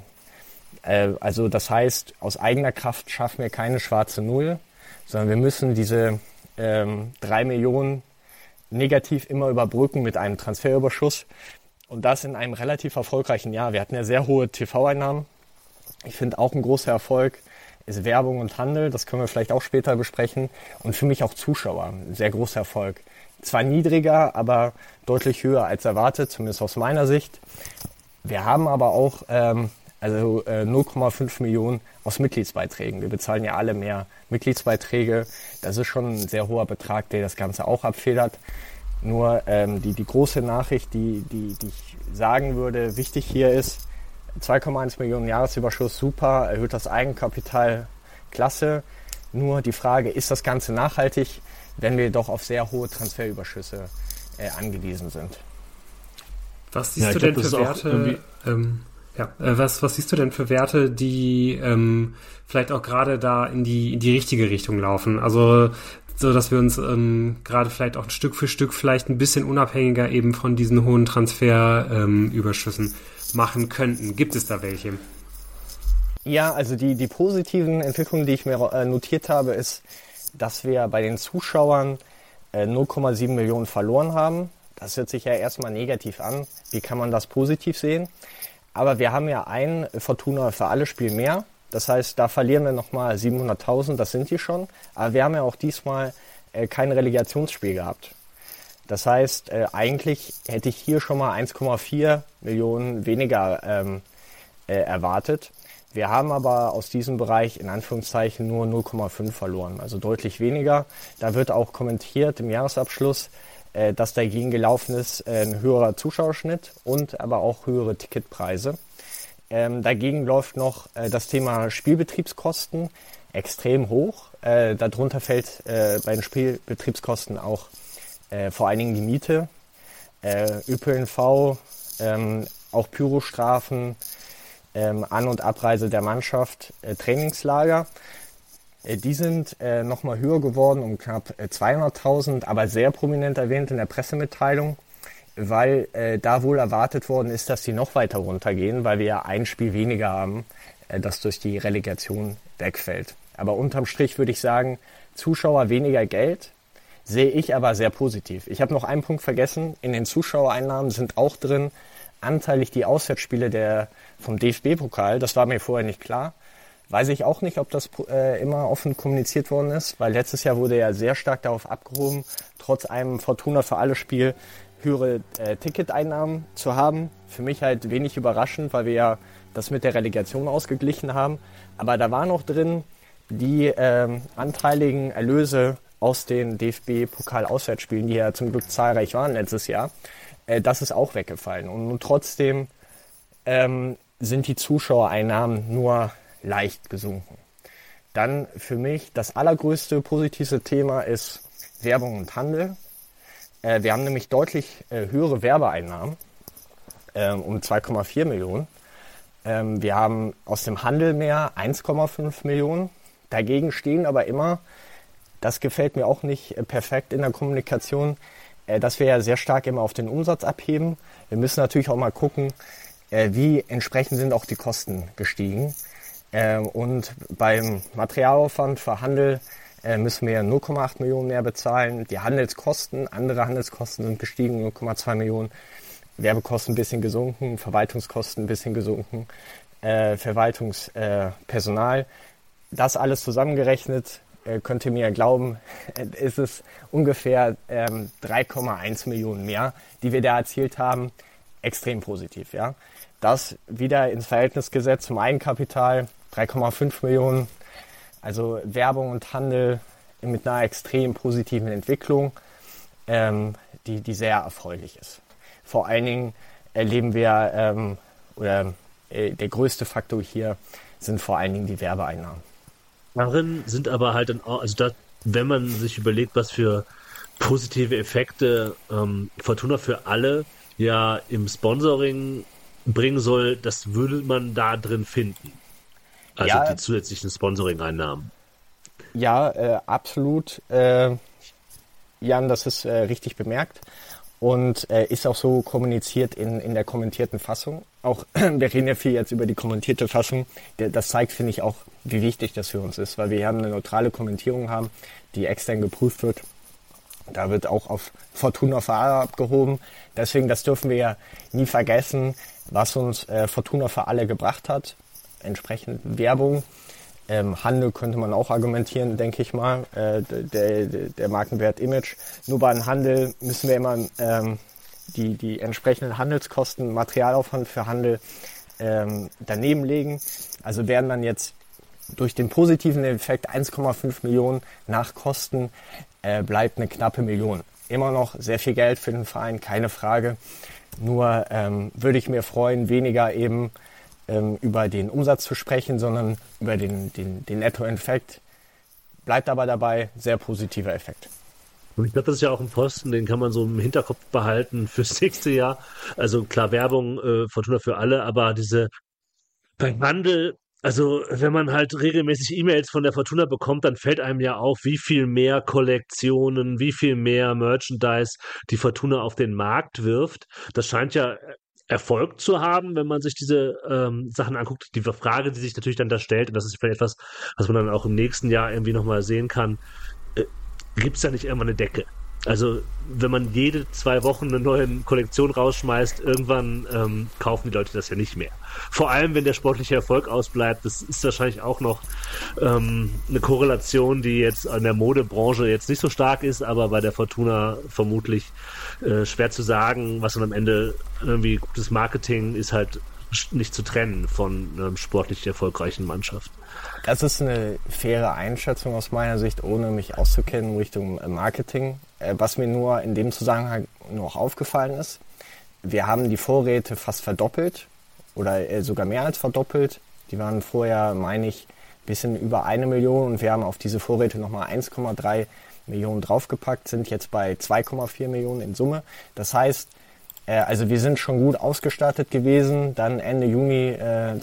Also das heißt, aus eigener Kraft schaffen wir keine schwarze Null, sondern wir müssen diese 3 Millionen negativ immer überbrücken mit einem Transferüberschuss. Und das in einem relativ erfolgreichen Jahr. Wir hatten ja sehr hohe TV-Einnahmen. Ich finde auch ein großer Erfolg ist Werbung und Handel. Das können wir vielleicht auch später besprechen. Und für mich auch Zuschauer. Ein sehr großer Erfolg. Zwar niedriger, aber deutlich höher als erwartet, zumindest aus meiner Sicht. Wir haben aber auch 0,5 Millionen aus Mitgliedsbeiträgen. Wir bezahlen ja alle mehr Mitgliedsbeiträge. Das ist schon ein sehr hoher Betrag, der das Ganze auch abfedert. Nur die große Nachricht, die ich sagen würde, wichtig hier ist, 2,1 Millionen Jahresüberschuss, super, erhöht das Eigenkapital, klasse. Nur die Frage, ist das Ganze nachhaltig, wenn wir doch auf sehr hohe Transferüberschüsse angewiesen sind? Was siehst du denn für Werte? Was siehst du denn für Werte, die vielleicht auch gerade da in die richtige Richtung laufen? Also so, dass wir uns gerade vielleicht auch Stück für Stück vielleicht ein bisschen unabhängiger eben von diesen hohen Transferüberschüssen machen könnten. Gibt es da welche? Ja, also die positiven Entwicklungen, die ich mir notiert habe, ist, dass wir bei den Zuschauern 0,7 Millionen verloren haben. Das hört sich ja erstmal negativ an. Wie kann man das positiv sehen? Aber wir haben ja ein Fortuna für alle Spiel mehr. Das heißt, da verlieren wir nochmal 700.000, das sind die schon. Aber wir haben ja auch diesmal kein Relegationsspiel gehabt. Das heißt, eigentlich hätte ich hier schon mal 1,4 Millionen weniger erwartet. Wir haben aber aus diesem Bereich in Anführungszeichen nur 0,5 verloren, also deutlich weniger. Da wird auch kommentiert im Jahresabschluss, dass dagegen gelaufen ist ein höherer Zuschauerschnitt und aber auch höhere Ticketpreise. Dagegen läuft noch das Thema Spielbetriebskosten extrem hoch. Darunter fällt bei den Spielbetriebskosten auch vor allen Dingen die Miete, ÖPNV, auch Pyrostrafen, An- und Abreise der Mannschaft, Trainingslager. Die sind nochmal höher geworden, um knapp 200.000, aber sehr prominent erwähnt in der Pressemitteilung, weil da wohl erwartet worden ist, dass die noch weiter runtergehen, weil wir ja ein Spiel weniger haben, das durch die Relegation wegfällt. Aber unterm Strich würde ich sagen, Zuschauer weniger Geld, sehe ich aber sehr positiv. Ich habe noch einen Punkt vergessen, in den Zuschauereinnahmen sind auch drin anteilig die Auswärtsspiele vom DFB-Pokal, das war mir vorher nicht klar. Weiß ich auch nicht, ob das immer offen kommuniziert worden ist, weil letztes Jahr wurde ja sehr stark darauf abgehoben, trotz einem Fortuna für alle Spiel höhere Ticketeinnahmen zu haben. Für mich halt wenig überraschend, weil wir ja das mit der Relegation ausgeglichen haben. Aber da war noch drin die anteiligen Erlöse aus den DFB-Pokal-Auswärtsspielen, die ja zum Glück zahlreich waren letztes Jahr. Das ist auch weggefallen. Und trotzdem sind die Zuschauereinnahmen nur leicht gesunken. Dann für mich das allergrößte positive Thema ist Werbung und Handel. Wir haben nämlich deutlich höhere Werbeeinnahmen, um 2,4 Millionen. Wir haben aus dem Handel mehr 1,5 Millionen. Dagegen stehen aber immer, das gefällt mir auch nicht perfekt in der Kommunikation, dass wir ja sehr stark immer auf den Umsatz abheben. Wir müssen natürlich auch mal gucken, wie entsprechend sind auch die Kosten gestiegen. Und beim Materialaufwand für Handel müssen wir 0,8 Millionen mehr bezahlen. Die Handelskosten, andere Handelskosten sind gestiegen, 0,2 Millionen. Werbekosten ein bisschen gesunken, Verwaltungskosten ein bisschen gesunken, Verwaltungspersonal. Das alles zusammengerechnet, könnt ihr mir glauben, ist es ungefähr 3,1 Millionen mehr, die wir da erzielt haben. Extrem positiv, ja. Das wieder ins Verhältnis gesetzt zum Eigenkapital, 3,5 Millionen. Also Werbung und Handel mit einer extrem positiven Entwicklung, die sehr erfreulich ist. Vor allen Dingen erleben wir, der größte Faktor hier sind vor allen Dingen die Werbeeinnahmen. Darin sind aber halt dann auch, also da, wenn man sich überlegt, was für positive Effekte Fortuna für alle ja im Sponsoring bringen soll, das würde man da drin finden. Also ja, die zusätzlichen Sponsoring-Einnahmen. Ja, absolut. Jan, das ist richtig bemerkt und ist auch so kommuniziert in der kommentierten Fassung. Auch wir reden ja viel jetzt über die kommentierte Fassung. Das zeigt, finde ich, auch, wie wichtig das für uns ist, weil wir hier eine neutrale Kommentierung haben, die extern geprüft wird. Da wird auch auf Fortuna für alle abgehoben. Deswegen, das dürfen wir ja nie vergessen, was uns Fortuna für alle gebracht hat. Entsprechend Werbung. Handel könnte man auch argumentieren, denke ich mal. Der Markenwert Image. Nur beim Handel müssen wir immer die entsprechenden Handelskosten, Materialaufwand für Handel daneben legen. Also werden dann jetzt durch den positiven Effekt 1,5 Millionen nach Kosten bleibt eine knappe Million. Immer noch sehr viel Geld für den Verein, keine Frage. Nur würde ich mir freuen, weniger eben über den Umsatz zu sprechen, sondern über den Nettoeffekt. Bleibt aber dabei, sehr positiver Effekt. Und ich glaube, das ist ja auch ein Posten, den kann man so im Hinterkopf behalten fürs nächste Jahr. Also klar, Werbung, Fortuna für alle, aber beim Handel, also wenn man halt regelmäßig E-Mails von der Fortuna bekommt, dann fällt einem ja auf, wie viel mehr Kollektionen, wie viel mehr Merchandise die Fortuna auf den Markt wirft. Das scheint ja Erfolg zu haben, wenn man sich diese Sachen anguckt. Die Frage, die sich natürlich dann da stellt, und das ist vielleicht etwas, was man dann auch im nächsten Jahr irgendwie nochmal sehen kann, gibt es da nicht irgendwann eine Decke? Also wenn man jede 2 Wochen eine neue Kollektion rausschmeißt, irgendwann kaufen die Leute das ja nicht mehr. Vor allem, wenn der sportliche Erfolg ausbleibt. Das ist wahrscheinlich auch noch eine Korrelation, die jetzt an der Modebranche jetzt nicht so stark ist, aber bei der Fortuna vermutlich schwer zu sagen, was dann am Ende irgendwie gutes Marketing ist, halt nicht zu trennen von einer sportlich erfolgreichen Mannschaft. Das ist eine faire Einschätzung aus meiner Sicht, ohne mich auszukennen in Richtung Marketing. Was mir nur in dem Zusammenhang noch aufgefallen ist, wir haben die Vorräte fast verdoppelt oder sogar mehr als verdoppelt. Die waren vorher, meine ich, ein bisschen über 1 Million und wir haben auf diese Vorräte nochmal 1,3 Millionen draufgepackt, sind jetzt bei 2,4 Millionen in Summe. Das heißt, also wir sind schon gut ausgestattet gewesen, dann Ende Juni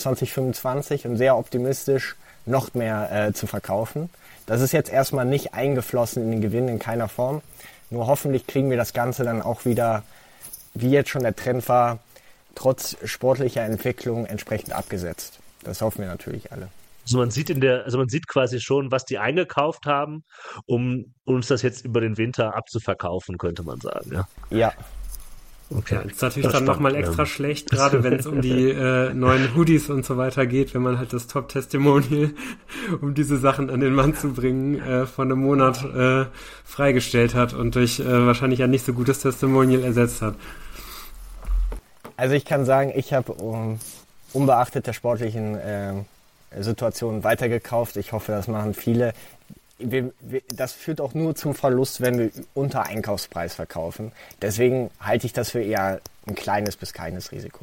2025 und sehr optimistisch noch mehr zu verkaufen. Das ist jetzt erstmal nicht eingeflossen in den Gewinn in keiner Form. Nur hoffentlich kriegen wir das Ganze dann auch wieder, wie jetzt schon der Trend war, trotz sportlicher Entwicklung entsprechend abgesetzt. Das hoffen wir natürlich alle. Also man sieht quasi schon, was die eingekauft haben, um uns das jetzt über den Winter abzuverkaufen, könnte man sagen, ja. Ja. Okay. Ja, ist natürlich dann nochmal extra schlecht, gerade wenn es um die neuen Hoodies und so weiter geht, wenn man halt das Top-Testimonial, um diese Sachen an den Mann zu bringen, vor einem Monat freigestellt hat und durch wahrscheinlich ein nicht so gutes Testimonial ersetzt hat. Also ich kann sagen, ich habe unbeachtet der sportlichen Situation weitergekauft. Ich hoffe, das machen viele. Das führt auch nur zum Verlust, wenn wir unter Einkaufspreis verkaufen. Deswegen halte ich das für eher ein kleines bis keines Risiko.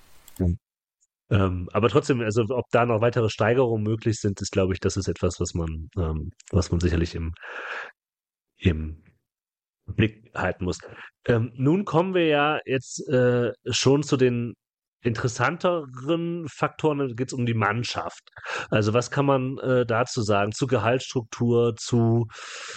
Aber trotzdem, also ob da noch weitere Steigerungen möglich sind, ist, glaube ich, das ist etwas, was man sicherlich im Blick halten muss. Nun kommen wir ja jetzt schon zu den interessanteren Faktoren, da geht es um die Mannschaft. Also was kann man dazu sagen? Zu Gehaltsstruktur, zu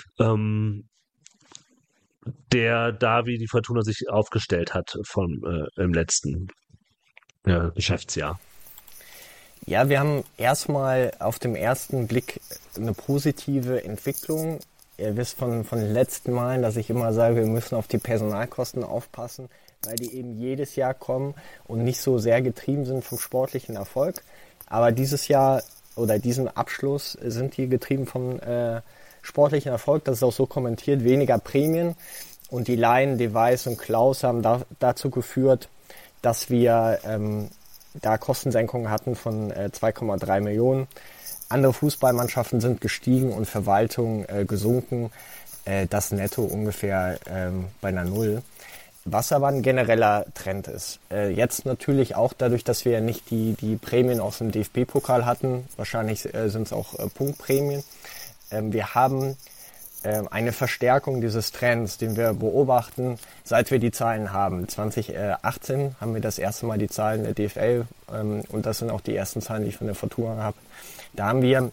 wie die Fortuna sich aufgestellt hat im letzten Geschäftsjahr. Ja, wir haben erstmal auf dem ersten Blick eine positive Entwicklung. Ihr wisst von den letzten Malen, dass ich immer sage, wir müssen auf die Personalkosten aufpassen, weil die eben jedes Jahr kommen und nicht so sehr getrieben sind vom sportlichen Erfolg. Aber dieses Jahr oder diesen Abschluss sind die getrieben vom sportlichen Erfolg. Das ist auch so kommentiert, weniger Prämien. Und die Laien, Device und Klaus haben dazu geführt, dass wir da Kostensenkungen hatten von 2,3 Millionen. Andere Fußballmannschaften sind gestiegen und Verwaltung gesunken. Das Netto ungefähr bei einer Null. Was aber ein genereller Trend ist. Jetzt natürlich auch dadurch, dass wir nicht die Prämien aus dem DFB-Pokal hatten. Wahrscheinlich sind es auch Punktprämien. Wir haben eine Verstärkung dieses Trends, den wir beobachten, seit wir die Zahlen haben. 2018 haben wir das erste Mal die Zahlen der DFL und das sind auch die ersten Zahlen, die ich von der Fortuna habe. Da haben wir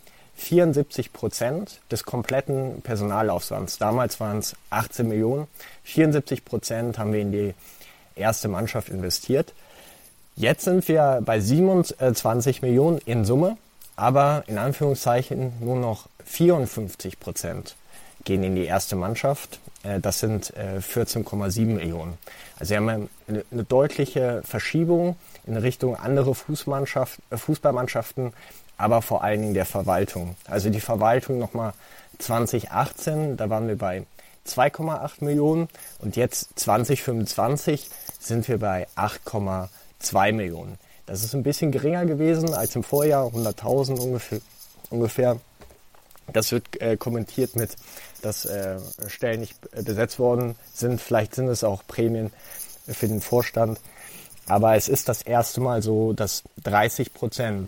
74% des kompletten Personalaufwands. Damals waren es 18 Millionen. 74% haben wir in die erste Mannschaft investiert. Jetzt sind wir bei 27 Millionen in Summe, aber in Anführungszeichen nur noch 54% gehen in die erste Mannschaft. Das sind 14,7 Millionen. Also wir haben eine deutliche Verschiebung in Richtung andere Fußballmannschaften, aber vor allen Dingen der Verwaltung. Also die Verwaltung nochmal 2018, da waren wir bei 2,8 Millionen und jetzt 2025 sind wir bei 8,2 Millionen. Das ist ein bisschen geringer gewesen als im Vorjahr, 100.000 ungefähr. Das wird kommentiert mit, dass Stellen nicht besetzt worden sind. Vielleicht sind es auch Prämien für den Vorstand. Aber es ist das erste Mal so, dass 30%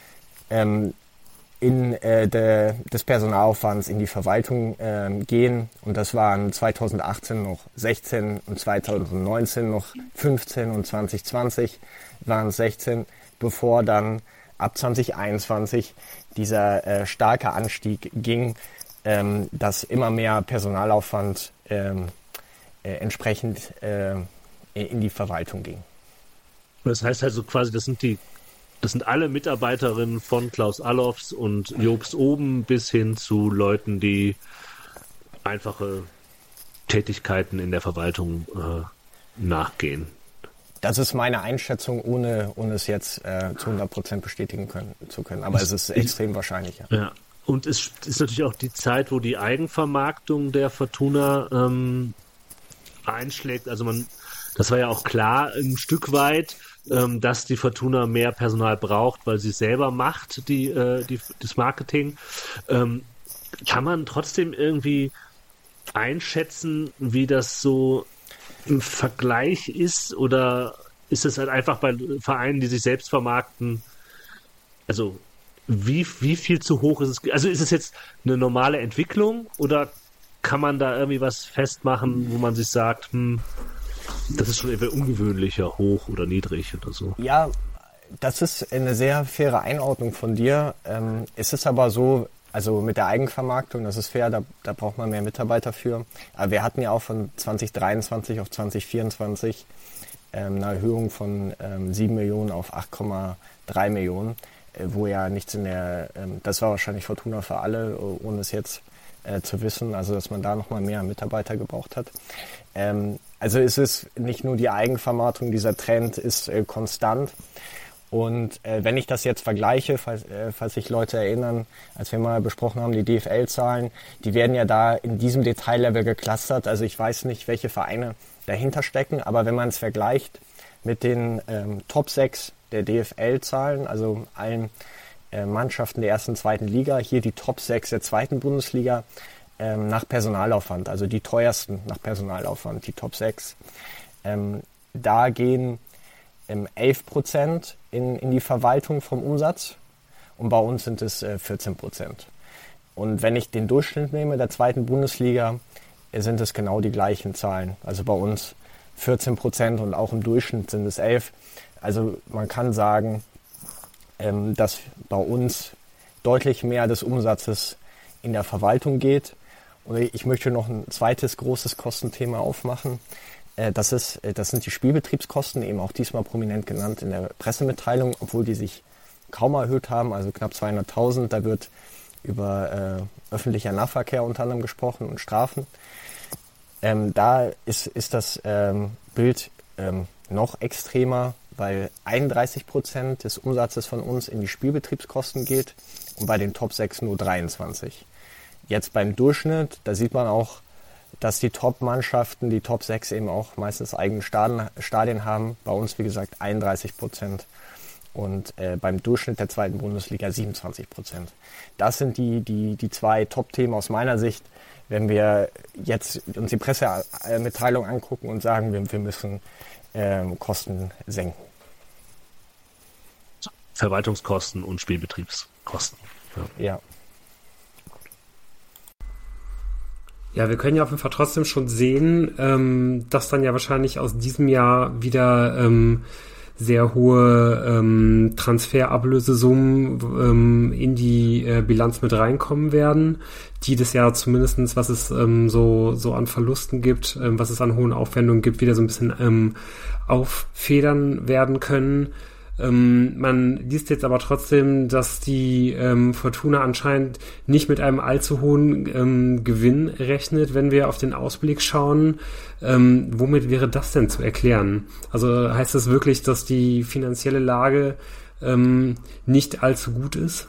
des Personalaufwands in die Verwaltung gehen. Und das waren 2018 noch 16 und 2019 noch 15 und 2020 waren es 16, bevor dann ab 2021 dieser starke Anstieg ging, dass immer mehr Personalaufwand entsprechend in die Verwaltung ging. Das heißt also quasi, das sind alle Mitarbeiterinnen von Klaus Allofs und Jobst Oben bis hin zu Leuten, die einfache Tätigkeiten in der Verwaltung nachgehen. Das ist meine Einschätzung, ohne es jetzt zu 100% bestätigen zu können. Aber es ist extrem wahrscheinlich. Ja. Und es ist natürlich auch die Zeit, wo die Eigenvermarktung der Fortuna einschlägt. Also das war ja auch klar ein Stück weit, dass die Fortuna mehr Personal braucht, weil sie es selber macht, das Marketing. Kann man trotzdem irgendwie einschätzen, wie das so im Vergleich ist? Oder ist es halt einfach bei Vereinen, die sich selbst vermarkten, also wie viel zu hoch ist es? Also ist es jetzt eine normale Entwicklung oder kann man da irgendwie was festmachen, wo man sich sagt, das ist schon eher ungewöhnlicher, hoch oder niedrig oder so? Ja, das ist eine sehr faire Einordnung von dir. Es ist aber so, also mit der Eigenvermarktung, das ist fair, da braucht man mehr Mitarbeiter für. Aber wir hatten ja auch von 2023 auf 2024 eine Erhöhung von 7 Millionen auf 8,3 Millionen, wo ja nichts das war wahrscheinlich Fortuna für alle, ohne es jetzt zu wissen, also dass man da nochmal mehr Mitarbeiter gebraucht hat. Also es ist nicht nur die Eigenvermarktung, dieser Trend ist konstant. Und wenn ich das jetzt vergleiche, falls sich Leute erinnern, als wir mal besprochen haben, die DFL-Zahlen, die werden ja da in diesem Detaillevel geclustert. Also ich weiß nicht, welche Vereine dahinter stecken, aber wenn man es vergleicht mit den Top 6 der DFL-Zahlen, also allen Mannschaften der ersten und zweiten Liga, hier die Top 6 der zweiten Bundesliga, nach Personalaufwand, also die teuersten nach Personalaufwand, die Top 6. Da gehen 11% in die Verwaltung vom Umsatz und bei uns sind es 14%. Und wenn ich den Durchschnitt nehme der zweiten Bundesliga, sind es genau die gleichen Zahlen. Also bei uns 14% und auch im Durchschnitt sind es 11%. Also man kann sagen, dass bei uns deutlich mehr des Umsatzes in der Verwaltung geht. Und ich möchte noch ein zweites großes Kostenthema aufmachen. Das sind die Spielbetriebskosten, eben auch diesmal prominent genannt in der Pressemitteilung, obwohl die sich kaum erhöht haben, also knapp 200.000. Da wird über öffentlicher Nahverkehr unter anderem gesprochen und Strafen. Da ist das Bild noch extremer, weil 31% des Umsatzes von uns in die Spielbetriebskosten geht und bei den Top 6 nur 23%. Jetzt beim Durchschnitt, da sieht man auch, dass die Top-Mannschaften, die Top 6 eben auch meistens eigene Stadien haben. Bei uns, wie gesagt, 31% und beim Durchschnitt der zweiten Bundesliga 27%. Das sind die zwei Top-Themen aus meiner Sicht, wenn wir jetzt uns die Pressemitteilung angucken und sagen, wir müssen Kosten senken. Verwaltungskosten und Spielbetriebskosten. Ja. Ja, wir können ja auf jeden Fall trotzdem schon sehen, dass dann ja wahrscheinlich aus diesem Jahr wieder sehr hohe Transferablösesummen in die Bilanz mit reinkommen werden, die das Jahr zumindestens, was es so an Verlusten gibt, was es an hohen Aufwendungen gibt, wieder so ein bisschen auffedern werden können. Man liest jetzt aber trotzdem, dass die Fortuna anscheinend nicht mit einem allzu hohen Gewinn rechnet, wenn wir auf den Ausblick schauen. Womit wäre das denn zu erklären? Also heißt das wirklich, dass die finanzielle Lage nicht allzu gut ist?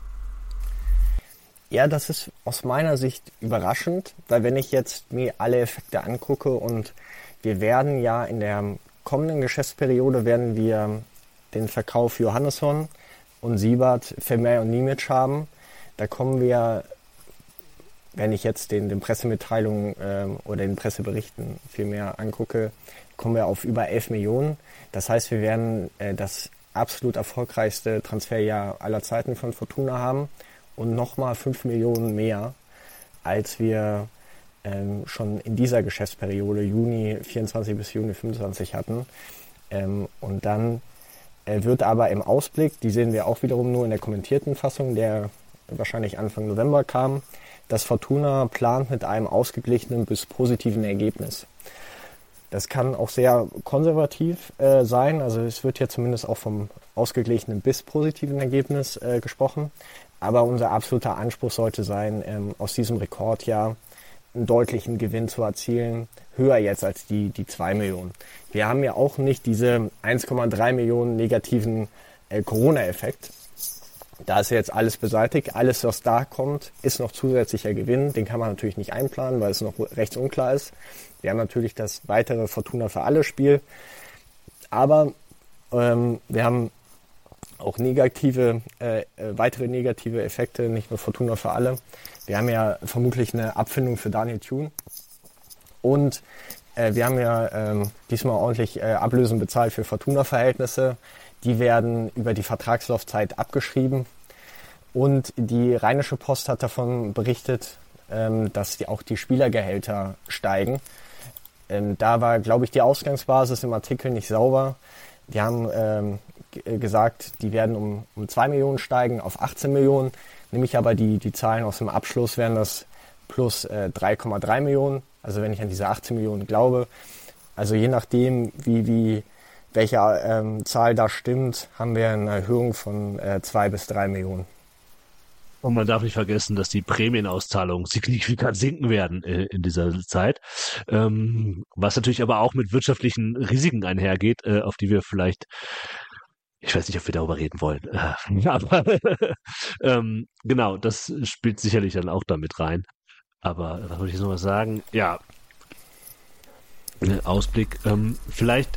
Ja, das ist aus meiner Sicht überraschend, weil wenn ich jetzt mir alle Effekte angucke und wir werden ja in der kommenden Geschäftsperiode werden wir den Verkauf Johannesson und Siebert, Vermeer und Nimic haben. Da kommen wir, wenn ich jetzt den Pressemitteilungen oder den Presseberichten vielmehr angucke, kommen wir auf über 11 Millionen. Das heißt, wir werden das absolut erfolgreichste Transferjahr aller Zeiten von Fortuna haben und nochmal 5 Millionen mehr, als wir schon in dieser Geschäftsperiode Juni 24 bis Juni 25 hatten. Und dann wird aber im Ausblick, die sehen wir auch wiederum nur in der kommentierten Fassung, der wahrscheinlich Anfang November kam, dass Fortuna plant mit einem ausgeglichenen bis positiven Ergebnis. Das kann auch sehr konservativ sein, also es wird ja zumindest auch vom ausgeglichenen bis positiven Ergebnis gesprochen, aber unser absoluter Anspruch sollte sein, aus diesem Rekordjahr einen deutlichen Gewinn zu erzielen, höher jetzt als die 2 Millionen. Wir haben ja auch nicht diese 1,3 Millionen negativen Corona-Effekt. Da ist ja jetzt alles beseitigt. Alles, was da kommt, ist noch zusätzlicher Gewinn. Den kann man natürlich nicht einplanen, weil es noch recht unklar ist. Wir haben natürlich das weitere Fortuna für alle Spiel. Aber wir haben auch weitere negative Effekte, nicht nur Fortuna für alle. Wir haben ja vermutlich eine Abfindung für Daniel Thune. Und wir haben ja diesmal ordentlich Ablösen bezahlt für Fortuna-Verhältnisse. Die werden über die Vertragslaufzeit abgeschrieben. Und die Rheinische Post hat davon berichtet, dass auch die Spielergehälter steigen. Da war, glaube ich, die Ausgangsbasis im Artikel nicht sauber. Die haben gesagt, die werden um 2 Millionen steigen auf 18 Millionen. Nehme ich aber die Zahlen aus dem Abschluss, wären das plus 3,3 Millionen. Also wenn ich an diese 18 Millionen glaube. Also je nachdem, welche Zahl da stimmt, haben wir eine Erhöhung von 2 bis 3 Millionen. Und man darf nicht vergessen, dass die Prämienauszahlungen signifikant sinken werden in dieser Zeit. Was natürlich aber auch mit wirtschaftlichen Risiken einhergeht, auf die wir vielleicht, ich weiß nicht, ob wir darüber reden wollen. Aber genau, das spielt sicherlich dann auch damit rein. Aber was wollte ich jetzt noch mal sagen? Ja, Ausblick. Vielleicht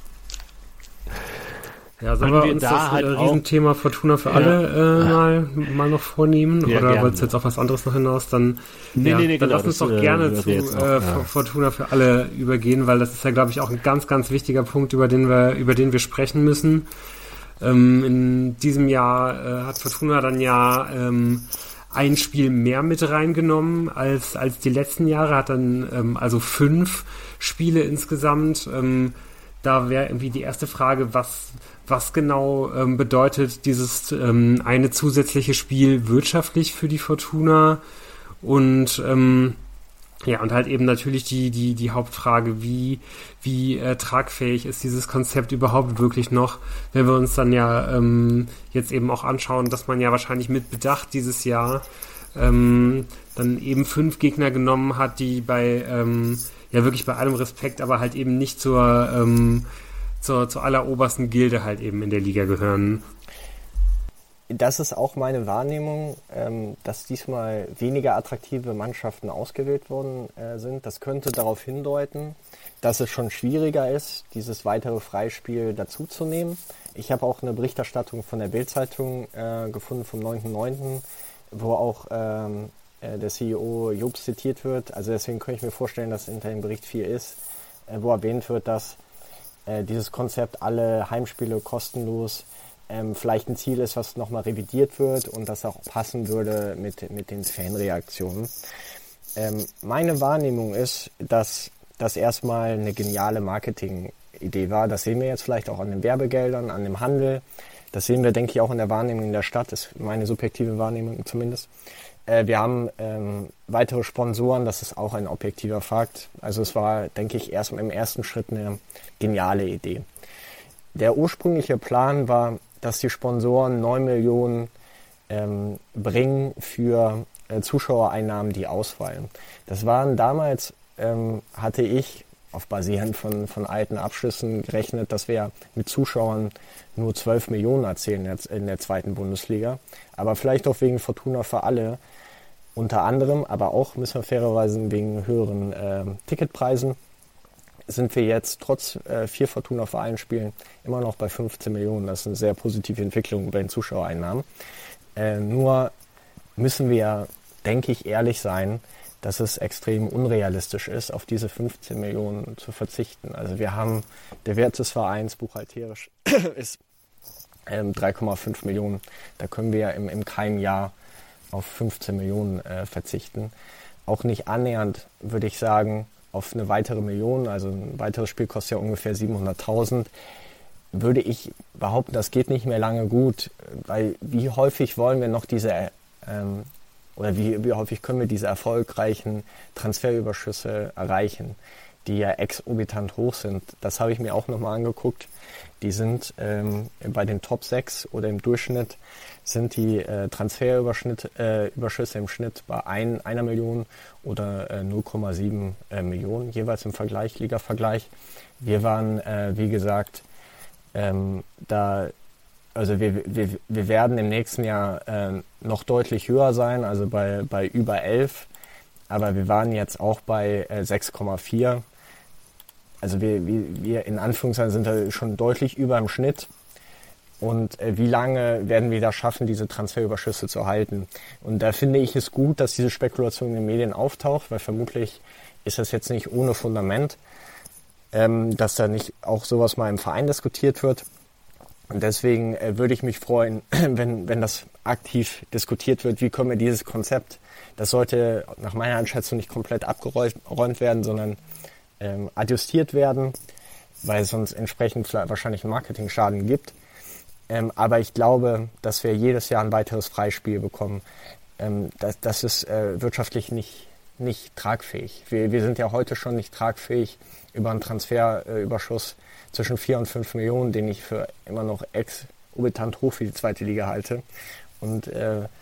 Ja, sollen können wir wir uns da das halt auch. Riesenthema Fortuna für alle mal noch vornehmen? Ja, Oder gerne. wolltest du jetzt auf was anderes noch hinaus? Dann, Nee, dann genau, lass uns das, doch gerne wäre zu jetzt noch, ja. Fortuna für alle übergehen, weil das ist ja, glaube ich, auch ein ganz, ganz wichtiger Punkt, über den wir sprechen müssen. In diesem Jahr hat Fortuna dann ja ein Spiel mehr mit reingenommen als die letzten Jahre, hat dann also 5 Spiele insgesamt. Da wäre irgendwie die erste Frage, was genau bedeutet dieses eine zusätzliche Spiel wirtschaftlich für die Fortuna? Und ja, und halt eben natürlich die Hauptfrage, wie tragfähig ist dieses Konzept überhaupt wirklich noch, wenn wir uns dann ja jetzt eben auch anschauen, dass man ja wahrscheinlich mit Bedacht dieses Jahr dann eben 5 Gegner genommen hat, die ja wirklich bei allem Respekt, aber halt eben nicht zur allerobersten Gilde halt eben in der Liga gehören. Das ist auch meine Wahrnehmung, dass diesmal weniger attraktive Mannschaften ausgewählt worden sind. Das könnte darauf hindeuten, dass es schon schwieriger ist, dieses weitere Freispiel dazuzunehmen. Ich habe auch eine Berichterstattung von der Bild-Zeitung gefunden vom 9.9., wo auch der CEO Jobs zitiert wird. Also deswegen könnte ich mir vorstellen, dass hinter dem Bericht viel ist, wo erwähnt wird, dass dieses Konzept alle Heimspiele kostenlos vielleicht ein Ziel ist, was nochmal revidiert wird und das auch passen würde mit den Fanreaktionen. Meine Wahrnehmung ist, dass das erstmal eine geniale Marketing-Idee war. Das sehen wir jetzt vielleicht auch an den Werbegeldern, an dem Handel. Das sehen wir, denke ich, auch in der Wahrnehmung in der Stadt, ist meine subjektive Wahrnehmung zumindest. Wir haben weitere Sponsoren, das ist auch ein objektiver Fakt. Also es war, denke ich, erst im ersten Schritt eine geniale Idee. Der ursprüngliche Plan war, dass die Sponsoren 9 Millionen bringen für Zuschauereinnahmen, die ausfallen. Das waren damals, hatte ich auf basierend von alten Abschlüssen gerechnet, dass wir mit Zuschauern nur 12 Millionen erzielen jetzt in der zweiten Bundesliga. Aber vielleicht auch wegen Fortuna für alle unter anderem, aber auch, müssen wir fairerweise, wegen höheren Ticketpreisen, sind wir jetzt trotz 4 Fortuna-Vereinsspielen immer noch bei 15 Millionen. Das ist eine sehr positive Entwicklung bei den Zuschauereinnahmen. Nur müssen wir, denke ich, ehrlich sein, dass es extrem unrealistisch ist, auf diese 15 Millionen zu verzichten. Also wir haben, der Wert des Vereins buchhalterisch ist 3,5 Millionen. Da können wir im keinem Jahr auf 15 Millionen verzichten. Auch nicht annähernd, würde ich sagen, auf eine weitere Million, also ein weiteres Spiel kostet ja ungefähr 700.000, würde ich behaupten, das geht nicht mehr lange gut, weil wie häufig wollen wir noch diese, oder wie häufig können wir diese erfolgreichen Transferüberschüsse erreichen, die ja exorbitant hoch sind. Das habe ich mir auch nochmal angeguckt. Die sind bei den Top 6 oder im Durchschnitt sind die Transferüberschüsse im Schnitt bei 1 Million oder 0,7 Millionen, jeweils im Vergleich, Liga-Vergleich. Wir waren, wie gesagt, also wir werden im nächsten Jahr noch deutlich höher sein, also bei über 11, aber wir waren jetzt auch bei 6,4. Also wir in Anführungszeichen sind da schon deutlich über im Schnitt. Und wie lange werden wir da schaffen, diese Transferüberschüsse zu halten? Und da finde ich es gut, dass diese Spekulation in den Medien auftaucht, weil vermutlich ist das jetzt nicht ohne Fundament, dass da nicht auch sowas mal im Verein diskutiert wird. Und deswegen würde ich mich freuen, wenn das aktiv diskutiert wird, wie können wir dieses Konzept, das sollte nach meiner Einschätzung nicht komplett abgeräumt werden, sondern adjustiert werden, weil es sonst entsprechend wahrscheinlich einen Marketingschaden gibt. Aber ich glaube, dass wir jedes Jahr ein weiteres Freispiel bekommen. Das ist wirtschaftlich nicht tragfähig. Wir sind ja heute schon nicht tragfähig über einen Transferüberschuss zwischen 4 und 5 Millionen, den ich für immer noch exorbitant hoch für die zweite Liga halte. Und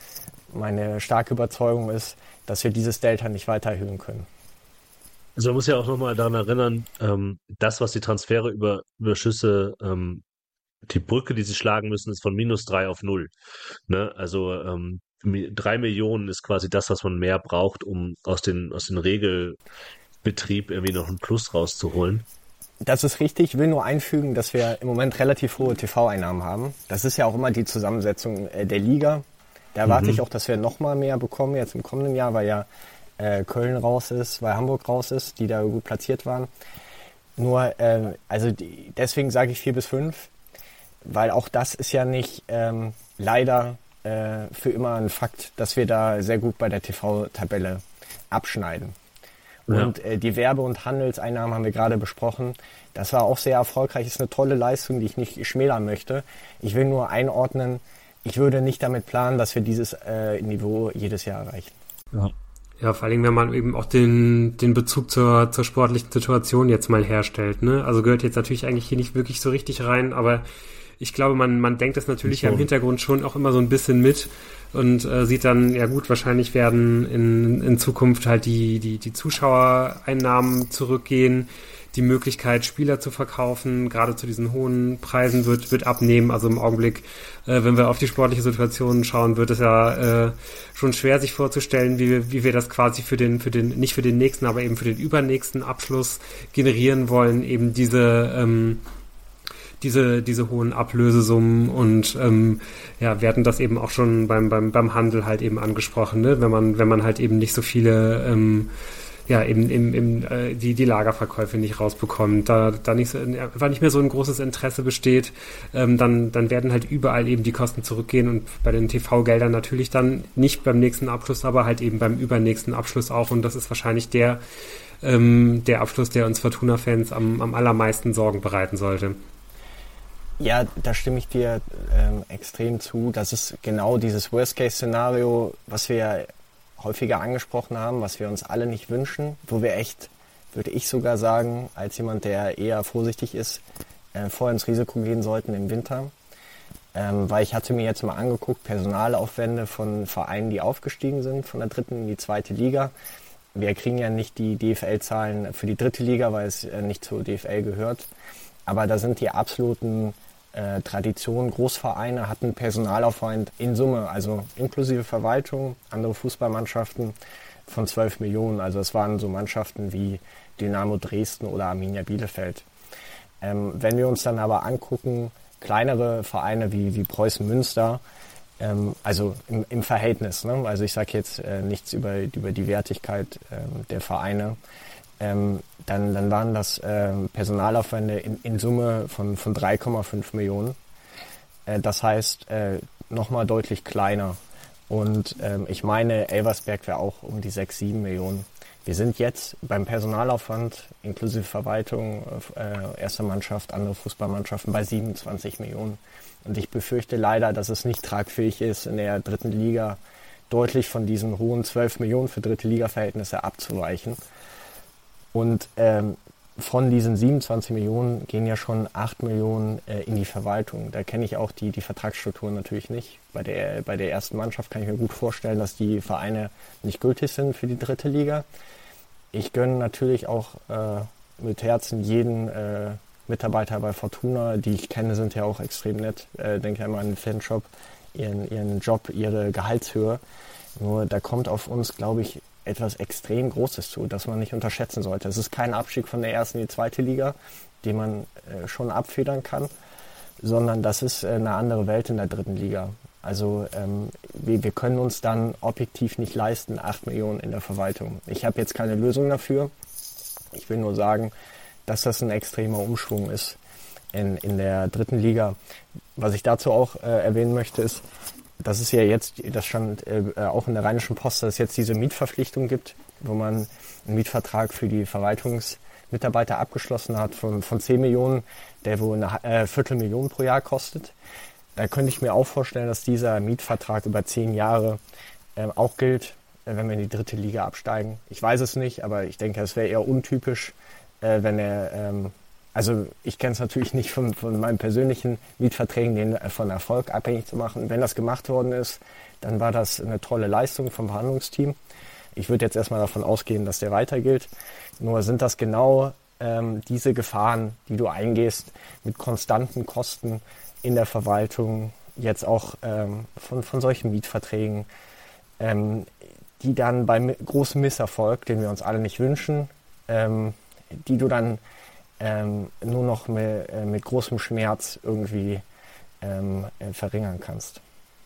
meine starke Überzeugung ist, dass wir dieses Delta nicht weiter erhöhen können. Also man muss ja auch nochmal daran erinnern, das, was die Transfere Überschüsse, die Brücke, die sie schlagen müssen, ist von -3 auf 0. Ne? Also 3 Millionen ist quasi das, was man mehr braucht, um aus den Regelbetrieb irgendwie noch ein Plus rauszuholen. Das ist richtig. Ich will nur einfügen, dass wir im Moment relativ hohe TV-Einnahmen haben. Das ist ja auch immer die Zusammensetzung der Liga. Da erwarte ich auch, dass wir noch mal mehr bekommen jetzt im kommenden Jahr, weil ja Köln raus ist, weil Hamburg raus ist, die da gut platziert waren. Nur, deswegen sage ich 4 bis 5, weil auch das ist ja nicht leider für immer ein Fakt, dass wir da sehr gut bei der TV-Tabelle abschneiden. Und die Werbe- und Handelseinnahmen haben wir gerade besprochen. Das war auch sehr erfolgreich, ist eine tolle Leistung, die ich nicht schmälern möchte. Ich will nur einordnen, ich würde nicht damit planen, dass wir dieses Niveau jedes Jahr erreichen. Ja, vor allem, wenn man eben auch den Bezug zur sportlichen Situation jetzt mal herstellt, ne? Also gehört jetzt natürlich eigentlich hier nicht wirklich so richtig rein, aber ich glaube, man denkt das natürlich ja im Hintergrund schon auch immer so ein bisschen mit und sieht dann, ja gut, wahrscheinlich werden in Zukunft halt die Zuschauereinnahmen zurückgehen. Die Möglichkeit, Spieler zu verkaufen, gerade zu diesen hohen Preisen, wird abnehmen. Also im Augenblick, wenn wir auf die sportliche Situation schauen, wird es ja schon schwer, sich vorzustellen, wie wir das quasi nicht für den nächsten, aber eben für den übernächsten Abschluss generieren wollen, eben diese hohen Ablösesummen und wir hatten das eben auch schon beim Handel halt eben angesprochen, ne? Wenn man halt eben nicht so viele die Lagerverkäufe nicht rausbekommt, da nicht so, einfach nicht mehr so ein großes Interesse besteht, dann werden halt überall eben die Kosten zurückgehen und bei den TV-Geldern natürlich dann nicht beim nächsten Abschluss, aber halt eben beim übernächsten Abschluss auch, und das ist wahrscheinlich der Abschluss, der uns Fortuna-Fans am allermeisten Sorgen bereiten sollte. Ja, da stimme ich dir extrem zu. Das ist genau dieses Worst-Case-Szenario, was wir häufiger angesprochen haben, was wir uns alle nicht wünschen, wo wir echt, würde ich sogar sagen, als jemand, der eher vorsichtig ist, vorher ins Risiko gehen sollten im Winter. Weil ich hatte mir jetzt mal angeguckt, Personalaufwände von Vereinen, die aufgestiegen sind, von der 3. in die 2. Liga. Wir kriegen ja nicht die DFL-Zahlen für die 3. Liga, weil es nicht zur DFL gehört. Aber da sind die absoluten Traditionen. Großvereine hatten Personalaufwand in Summe, also inklusive Verwaltung, andere Fußballmannschaften von 12 Millionen. Also es waren so Mannschaften wie Dynamo Dresden oder Arminia Bielefeld. Wenn wir uns dann aber angucken, kleinere Vereine wie Preußen Münster, also im Verhältnis, ne? Also ich sage jetzt nichts über die Wertigkeit der Vereine, dann waren das Personalaufwände in Summe von 3,5 Millionen. Das heißt, nochmal deutlich kleiner. Und ich meine, Elversberg wäre auch um die 6, 7 Millionen. Wir sind jetzt beim Personalaufwand inklusive Verwaltung, erste Mannschaft, andere Fußballmannschaften bei 27 Millionen. Und ich befürchte leider, dass es nicht tragfähig ist, in der 3. Liga deutlich von diesen hohen 12 Millionen für 3. Liga-Verhältnisse abzuweichen. Und von diesen 27 Millionen gehen ja schon 8 Millionen in die Verwaltung. Da kenne ich auch die Vertragsstrukturen natürlich nicht. Bei der ersten Mannschaft kann ich mir gut vorstellen, dass die Vereine nicht gültig sind für die 3. Liga. Ich gönne natürlich auch mit Herzen jeden Mitarbeiter bei Fortuna, die ich kenne, sind ja auch extrem nett. Denke einmal an den Fanshop, ihren Job, ihre Gehaltshöhe. Nur da kommt auf uns, glaube ich, etwas extrem Großes zu, das man nicht unterschätzen sollte. Es ist kein Abstieg von der 1. in die 2. Liga, den man schon abfedern kann, sondern das ist eine andere Welt in der 3. Liga. Also wir können uns dann objektiv nicht leisten, 8 Millionen in der Verwaltung. Ich habe jetzt keine Lösung dafür. Ich will nur sagen, dass das ein extremer Umschwung ist in der 3. Liga. Was ich dazu auch erwähnen möchte, ist, dass es ja jetzt, das stand auch in der Rheinischen Post, dass es jetzt diese Mietverpflichtung gibt, wo man einen Mietvertrag für die Verwaltungsmitarbeiter abgeschlossen hat von 10 Millionen, der wohl eine Viertelmillion pro Jahr kostet. Da könnte ich mir auch vorstellen, dass dieser Mietvertrag über 10 Jahre auch gilt, wenn wir in die 3. Liga absteigen. Ich weiß es nicht, aber ich denke, es wäre eher untypisch, wenn er Also ich kenne es natürlich nicht von meinen persönlichen Mietverträgen, den von Erfolg abhängig zu machen. Wenn das gemacht worden ist, dann war das eine tolle Leistung vom Verhandlungsteam. Ich würde jetzt erstmal davon ausgehen, dass der weiter gilt. Nur sind das genau diese Gefahren, die du eingehst mit konstanten Kosten in der Verwaltung, jetzt auch von solchen Mietverträgen, die dann bei großem Misserfolg, den wir uns alle nicht wünschen, die du dann nur noch mit großem Schmerz irgendwie verringern kannst.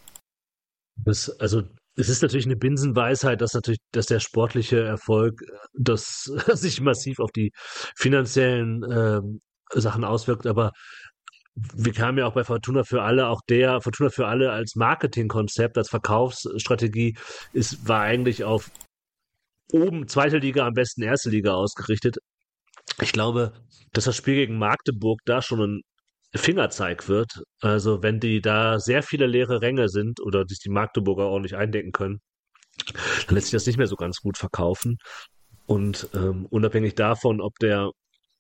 Es ist natürlich eine Binsenweisheit, dass der sportliche Erfolg, das sich massiv auf die finanziellen Sachen auswirkt, aber wir kamen ja auch bei Fortuna für alle, auch der Fortuna für alle als Marketingkonzept, als Verkaufsstrategie war eigentlich auf oben zweite Liga, am besten erste Liga ausgerichtet. Ich glaube, dass das Spiel gegen Magdeburg da schon ein Fingerzeig wird. Also wenn die da sehr viele leere Ränge sind oder die Magdeburger auch nicht eindecken können, dann lässt sich das nicht mehr so ganz gut verkaufen. Und unabhängig davon, ob der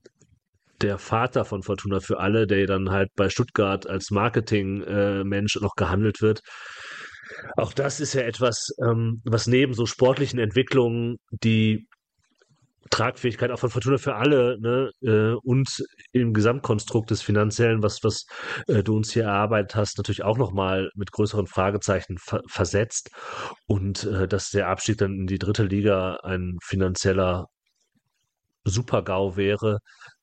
Vater von Fortuna für alle, der dann halt bei Stuttgart als Marketing-Mensch noch gehandelt wird, auch das ist ja etwas, was neben so sportlichen Entwicklungen die Tragfähigkeit auch von Fortuna für alle, ne, und im Gesamtkonstrukt des Finanziellen, was du uns hier erarbeitet hast, natürlich auch nochmal mit größeren Fragezeichen versetzt und dass der Abstieg dann in die dritte Liga ein finanzieller Super-GAU wäre.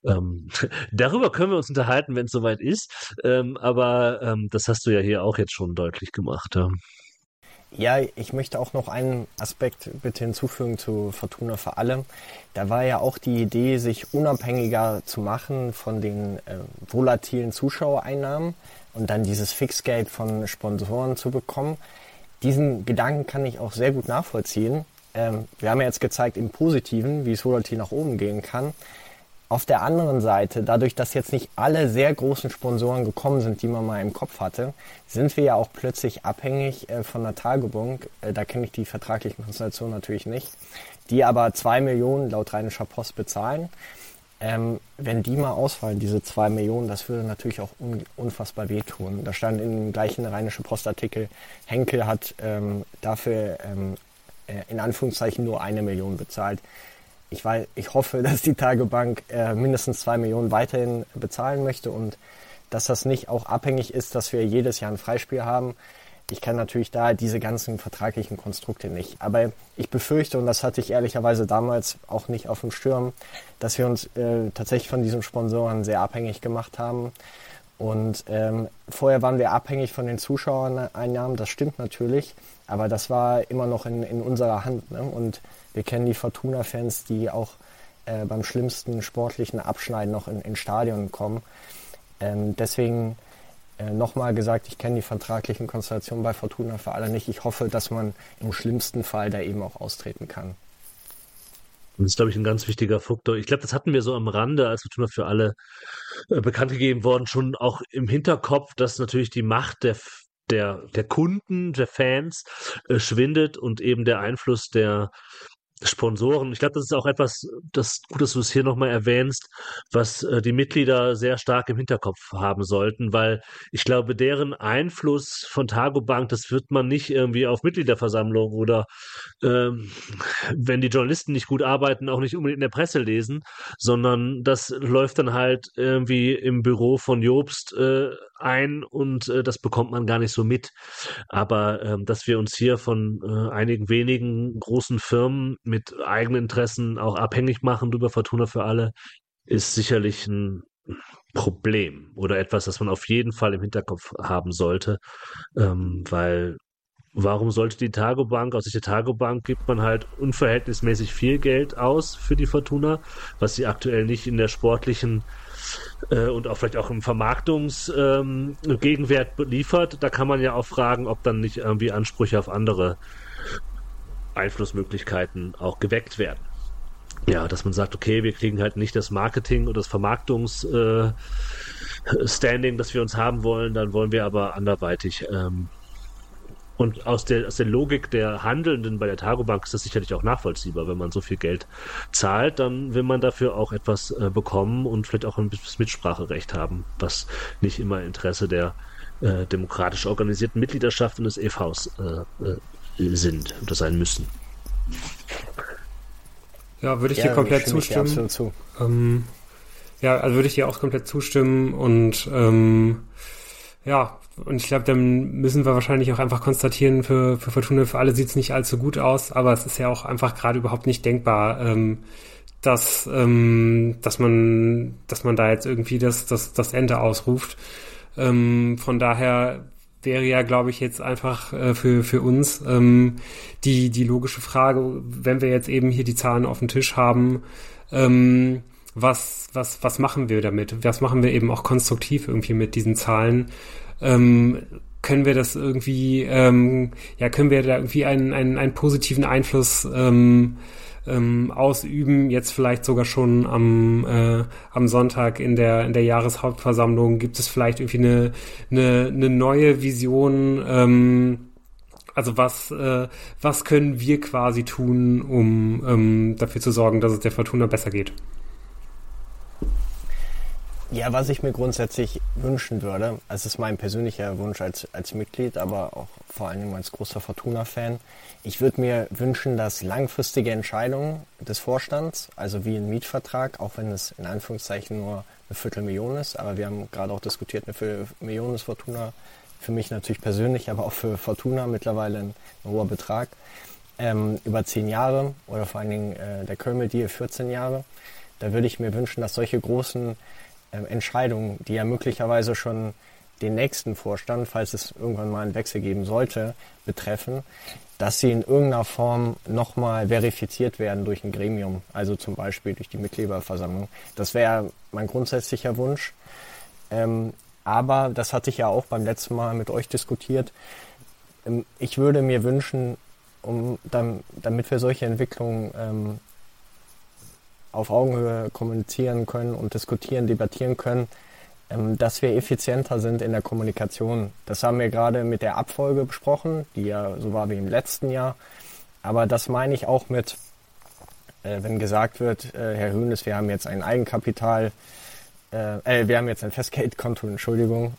Darüber können wir uns unterhalten, wenn es soweit ist, aber das hast du ja hier auch jetzt schon deutlich gemacht. Ja. Ja, ich möchte auch noch einen Aspekt bitte hinzufügen zu Fortuna für alle. Da war ja auch die Idee, sich unabhängiger zu machen von den volatilen Zuschauereinnahmen und dann dieses Fixgeld von Sponsoren zu bekommen. Diesen Gedanken kann ich auch sehr gut nachvollziehen. Wir haben ja jetzt gezeigt im Positiven, wie es volatil nach oben gehen kann. Auf der anderen Seite, dadurch, dass jetzt nicht alle sehr großen Sponsoren gekommen sind, die man mal im Kopf hatte, sind wir ja auch plötzlich abhängig von der Tagebank. Da kenne ich die vertraglichen Konstellationen natürlich nicht, die aber 2 Millionen laut Rheinischer Post bezahlen. Wenn die mal ausfallen, diese 2 Millionen, das würde natürlich auch unfassbar wehtun. Da stand im gleichen Rheinische Post-Artikel, Henkel hat dafür in Anführungszeichen nur 1 Million bezahlt. Ich hoffe, dass die Tagebank mindestens 2 Millionen weiterhin bezahlen möchte und dass das nicht auch abhängig ist, dass wir jedes Jahr ein Freispiel haben. Ich kann natürlich da diese ganzen vertraglichen Konstrukte nicht. Aber ich befürchte, und das hatte ich ehrlicherweise damals auch nicht auf dem Schirm, dass wir uns tatsächlich von diesen Sponsoren sehr abhängig gemacht haben. Und vorher waren wir abhängig von den Zuschauereinnahmen, das stimmt natürlich, aber das war immer noch in unserer Hand, ne? Und wir kennen die Fortuna-Fans, die auch beim schlimmsten sportlichen Abschneiden noch in Stadion kommen. Deswegen nochmal gesagt, ich kenne die vertraglichen Konstellationen bei Fortuna für alle nicht. Ich hoffe, dass man im schlimmsten Fall da eben auch austreten kann. Das ist, glaube ich, ein ganz wichtiger Faktor. Ich glaube, das hatten wir so am Rande, als Fortuna für alle bekannt gegeben worden, schon auch im Hinterkopf, dass natürlich die Macht der Kunden, der Fans schwindet und eben der Einfluss der Sponsoren. Ich glaube, das ist auch etwas, das gut, dass du es hier nochmal erwähnst, was die Mitglieder sehr stark im Hinterkopf haben sollten, weil ich glaube, deren Einfluss von Tagobank, das wird man nicht irgendwie auf Mitgliederversammlungen oder wenn die Journalisten nicht gut arbeiten, auch nicht unbedingt in der Presse lesen, sondern das läuft dann halt irgendwie im Büro von Jobst ein und das bekommt man gar nicht so mit. Aber dass wir uns hier von einigen wenigen großen Firmen mit eigenen Interessen auch abhängig machen über Fortuna für alle, ist sicherlich ein Problem oder etwas, das man auf jeden Fall im Hinterkopf haben sollte, weil warum sollte die Tagobank, aus Sicht der Tagobank gibt man halt unverhältnismäßig viel Geld aus für die Fortuna, was sie aktuell nicht in der sportlichen und auch vielleicht auch im Vermarktungsgegenwert liefert. Da kann man ja auch fragen, ob dann nicht irgendwie Ansprüche auf andere Einflussmöglichkeiten auch geweckt werden. Ja, dass man sagt, okay, wir kriegen halt nicht das Marketing oder das Vermarktungsstanding, das wir uns haben wollen, dann wollen wir aber anderweitig Und aus der Logik der Handelnden bei der Targobank ist das sicherlich auch nachvollziehbar. Wenn man so viel Geld zahlt, dann will man dafür auch etwas bekommen und vielleicht auch ein bisschen Mitspracherecht haben, was nicht immer Interesse der demokratisch organisierten Mitgliederschaften des EVs sind oder sein müssen. Ja, würde ich dir komplett zustimmen. Absolut zu. Ja, also würde ich dir auch komplett zustimmen und und ich glaube, dann müssen wir wahrscheinlich auch einfach konstatieren, für Fortuna, für alle sieht es nicht allzu gut aus, aber es ist ja auch einfach gerade überhaupt nicht denkbar, dass man da jetzt irgendwie das Ende ausruft. Von daher wäre ja, glaube ich, jetzt einfach für uns die logische Frage, wenn wir jetzt eben hier die Zahlen auf dem Tisch haben, was machen wir damit? Was machen wir eben auch konstruktiv irgendwie mit diesen Zahlen? Können wir das irgendwie, können wir da irgendwie einen positiven Einfluss ausüben, jetzt vielleicht sogar schon am Sonntag in der Jahreshauptversammlung? Gibt es vielleicht irgendwie eine neue Vision? Also was können wir quasi tun, um dafür zu sorgen, dass es der Fortuna besser geht? Ja, was ich mir grundsätzlich wünschen würde, es ist mein persönlicher Wunsch als Mitglied, aber auch vor allem als großer Fortuna-Fan, ich würde mir wünschen, dass langfristige Entscheidungen des Vorstands, also wie ein Mietvertrag, auch wenn es in Anführungszeichen nur 250.000 ist, aber wir haben gerade auch diskutiert, 250.000 ist Fortuna, für mich natürlich persönlich, aber auch für Fortuna mittlerweile ein hoher Betrag, über 10 Jahre oder vor allen Dingen der Köln-Deal 14 Jahre. Da würde ich mir wünschen, dass solche großen Entscheidungen, die ja möglicherweise schon den nächsten Vorstand, falls es irgendwann mal einen Wechsel geben sollte, betreffen, dass sie in irgendeiner Form nochmal verifiziert werden durch ein Gremium, also zum Beispiel durch die Mitgliederversammlung. Das wäre mein grundsätzlicher Wunsch. Aber das hatte ich ja auch beim letzten Mal mit euch diskutiert. Ich würde mir wünschen, damit wir solche Entwicklungen auf Augenhöhe kommunizieren können und diskutieren, debattieren können, dass wir effizienter sind in der Kommunikation. Das haben wir gerade mit der Abfolge besprochen, die ja so war wie im letzten Jahr. Aber das meine ich auch mit, wenn gesagt wird, Herr Hoeneß, wir haben jetzt ein Eigenkapital, wir haben jetzt ein Festgeldkonto, Entschuldigung,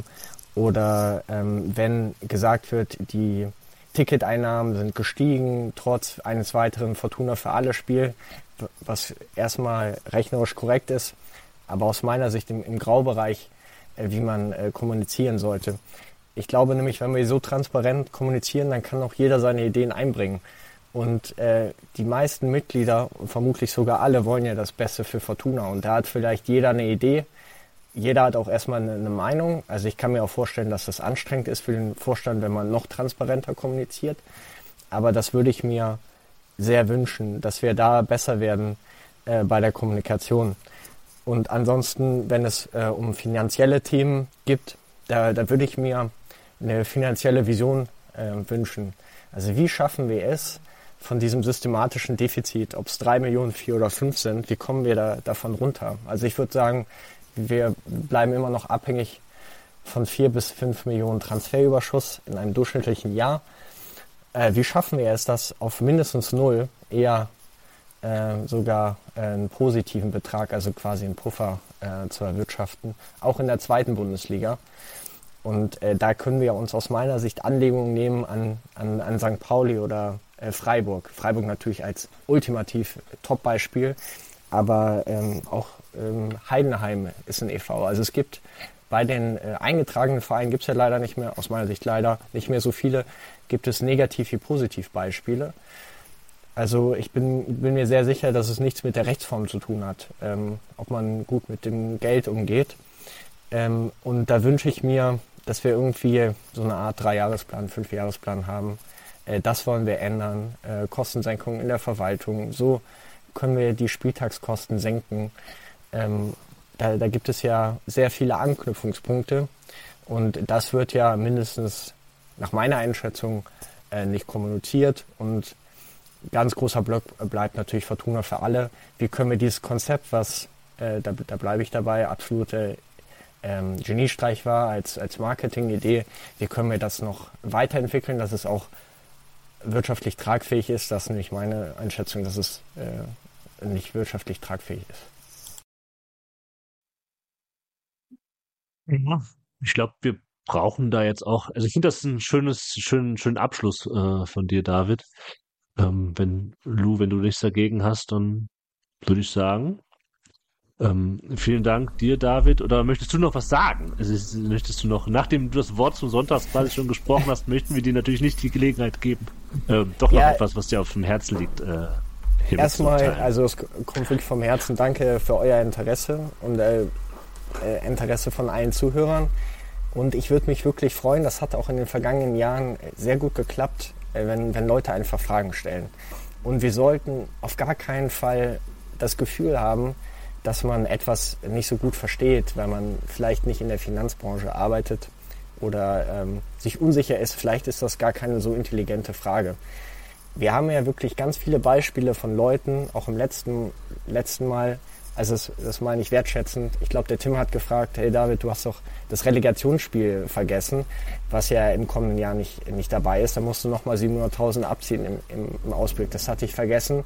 oder wenn gesagt wird, die Ticketeinnahmen sind gestiegen, trotz eines weiteren Fortuna für alle Spiel, was erstmal rechnerisch korrekt ist, aber aus meiner Sicht im Graubereich, wie man kommunizieren sollte. Ich glaube nämlich, wenn wir so transparent kommunizieren, dann kann auch jeder seine Ideen einbringen. Und die meisten Mitglieder, vermutlich sogar alle, wollen ja das Beste für Fortuna. Und da hat vielleicht jeder eine Idee. Jeder hat auch erstmal eine Meinung. Also ich kann mir auch vorstellen, dass das anstrengend ist für den Vorstand, wenn man noch transparenter kommuniziert. Aber das würde ich mir sehr wünschen, dass wir da besser werden bei der Kommunikation. Und ansonsten, wenn es um finanzielle Themen gibt, da würde ich mir eine finanzielle Vision wünschen. Also wie schaffen wir es von diesem systematischen Defizit, ob es 3 Millionen, 4 oder 5 sind, wie kommen wir davon runter? Also ich würde sagen, wir bleiben immer noch abhängig von 4 bis 5 Millionen Transferüberschuss in einem durchschnittlichen Jahr. Wie schaffen wir es, das auf mindestens 0, eher sogar einen positiven Betrag, also quasi einen Puffer zu erwirtschaften, auch in der zweiten Bundesliga? Und da können wir uns aus meiner Sicht Anlegungen nehmen an St. Pauli oder Freiburg. Freiburg natürlich als ultimativ Top-Beispiel, aber auch Heidenheim ist ein e.V. Also es gibt bei den eingetragenen Vereinen, gibt es ja leider nicht mehr, aus meiner Sicht leider nicht mehr so viele, gibt es Negativ- wie Positiv-Beispiele. Also ich bin mir sehr sicher, dass es nichts mit der Rechtsform zu tun hat, ob man gut mit dem Geld umgeht. Und da wünsche ich mir, dass wir irgendwie so eine Art 3-Jahresplan, 5-Jahresplan haben. Das wollen wir ändern. Kostensenkung in der Verwaltung. So können wir die Spieltagskosten senken. Da gibt es ja sehr viele Anknüpfungspunkte. Und das wird ja mindestens nach meiner Einschätzung nicht kommuniziert. Und ganz großer Block bleibt natürlich Fortuna für alle. Wie können wir dieses Konzept, was, da bleibe ich dabei, absolute Geniestreich war als Marketingidee. Wie können wir das noch weiterentwickeln, dass es auch wirtschaftlich tragfähig ist? Das ist nämlich meine Einschätzung, dass es nicht wirtschaftlich tragfähig ist. Ja. Ich glaube, wir brauchen da jetzt auch, also ich finde das ein schönen Abschluss von dir, David. Wenn du nichts dagegen hast, dann würde ich sagen, vielen Dank dir, David. Oder möchtest du noch was sagen? Also, möchtest du noch, nachdem du das Wort zum Sonntag quasi schon gesprochen hast, möchten wir dir natürlich nicht die Gelegenheit geben, doch noch etwas, was dir auf dem Herzen liegt. Erstmal, also es kommt wirklich vom Herzen. Danke für euer Interesse und Interesse von allen Zuhörern. Und ich würde mich wirklich freuen, das hat auch in den vergangenen Jahren sehr gut geklappt, wenn Leute einfach Fragen stellen. Und wir sollten auf gar keinen Fall das Gefühl haben, dass man etwas nicht so gut versteht, weil man vielleicht nicht in der Finanzbranche arbeitet oder sich unsicher ist. Vielleicht ist das gar keine so intelligente Frage. Wir haben ja wirklich ganz viele Beispiele von Leuten, auch im letzten Mal, also das meine ich wertschätzend. Ich glaube, der Tim hat gefragt, hey David, du hast doch das Relegationsspiel vergessen, was ja im kommenden Jahr nicht dabei ist. Da musst du nochmal 700.000 abziehen im Ausblick. Das hatte ich vergessen.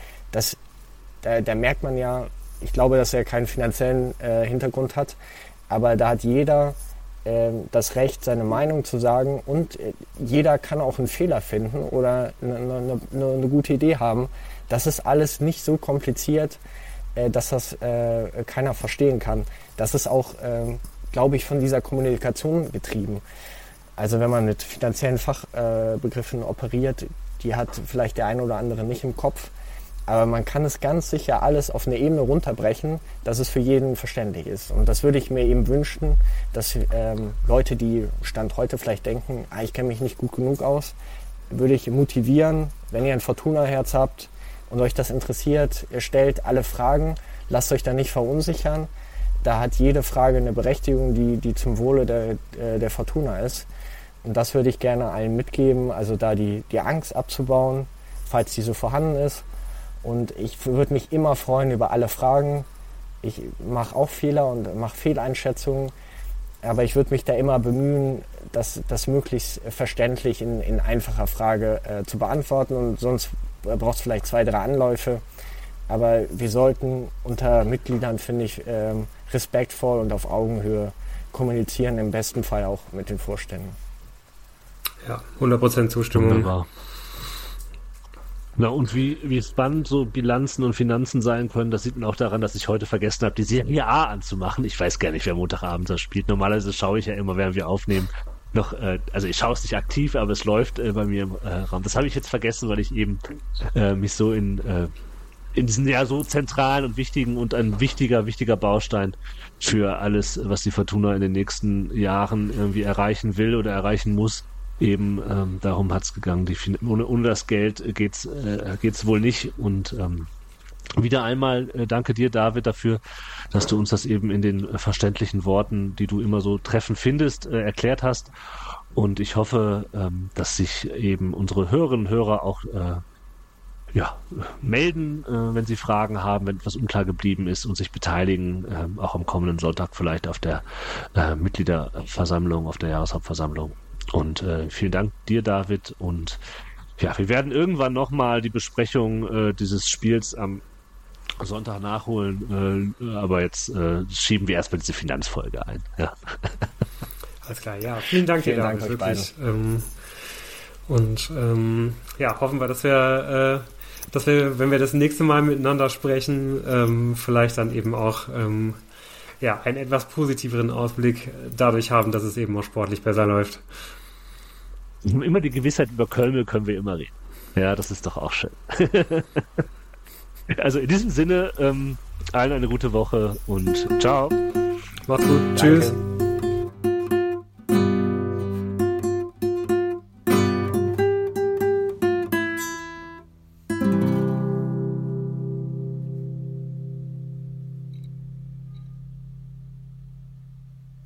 Da merkt man ja, ich glaube, dass er keinen finanziellen Hintergrund hat, aber da hat jeder das Recht, seine Meinung zu sagen und jeder kann auch einen Fehler finden oder eine gute Idee haben. Das ist alles nicht so kompliziert, dass das keiner verstehen kann. Das ist auch, glaube ich, von dieser Kommunikation getrieben. Also wenn man mit finanziellen Fachbegriffen operiert, die hat vielleicht der eine oder andere nicht im Kopf, aber man kann es ganz sicher alles auf eine Ebene runterbrechen, dass es für jeden verständlich ist. Und das würde ich mir eben wünschen, dass Leute, die Stand heute vielleicht denken, ich kenne mich nicht gut genug aus, würde ich motivieren, wenn ihr ein Fortuna-Herz habt und euch das interessiert, ihr stellt alle Fragen, lasst euch da nicht verunsichern. Da hat jede Frage eine Berechtigung, die zum Wohle der Fortuna ist. Und das würde ich gerne allen mitgeben, also da die Angst abzubauen, falls die so vorhanden ist. Und ich würde mich immer freuen über alle Fragen. Ich mache auch Fehler und mache Fehleinschätzungen, aber ich würde mich da immer bemühen, das möglichst verständlich in einfacher Frage zu beantworten. Und sonst braucht es vielleicht 2, 3 Anläufe. Aber wir sollten unter Mitgliedern, finde ich, respektvoll und auf Augenhöhe kommunizieren, im besten Fall auch mit den Vorständen. Ja, 100% Zustimmung. Wunderbar. Na, und wie spannend so Bilanzen und Finanzen sein können, das sieht man auch daran, dass ich heute vergessen habe, die Serie A anzumachen. Ich weiß gar nicht, wer Montagabend das spielt. Normalerweise schaue ich ja immer, während wir aufnehmen, noch, also ich schaue es nicht aktiv, aber es läuft bei mir im Raum. Das habe ich jetzt vergessen, weil ich eben mich so in diesen ja so zentralen und wichtigen und ein wichtiger Baustein für alles, was die Fortuna in den nächsten Jahren irgendwie erreichen will oder erreichen muss, eben darum hat's gegangen. Ohne das Geld geht's wohl nicht. Und wieder einmal danke dir, David, dafür, dass du uns das eben in den verständlichen Worten, die du immer so treffend findest, erklärt hast. Und ich hoffe, dass sich eben unsere Hörerinnen und Hörer auch melden, wenn sie Fragen haben, wenn etwas unklar geblieben ist und sich beteiligen, auch am kommenden Sonntag vielleicht auf der Mitgliederversammlung, auf der Jahreshauptversammlung. Und vielen Dank dir, David. Und ja, wir werden irgendwann nochmal die Besprechung dieses Spiels am Sonntag nachholen, aber jetzt schieben wir erstmal diese Finanzfolge ein. Ja. Alles klar, ja. Vielen Dank dir, David, wirklich. Hoffen wir, dass wir, wenn wir das nächste Mal miteinander sprechen, vielleicht dann eben auch einen etwas positiveren Ausblick dadurch haben, dass es eben auch sportlich besser läuft. Immer die Gewissheit, über Köln können wir immer reden. Ja, das ist doch auch schön. Also in diesem Sinne, allen eine gute Woche und ciao. Macht's gut. Tschüss.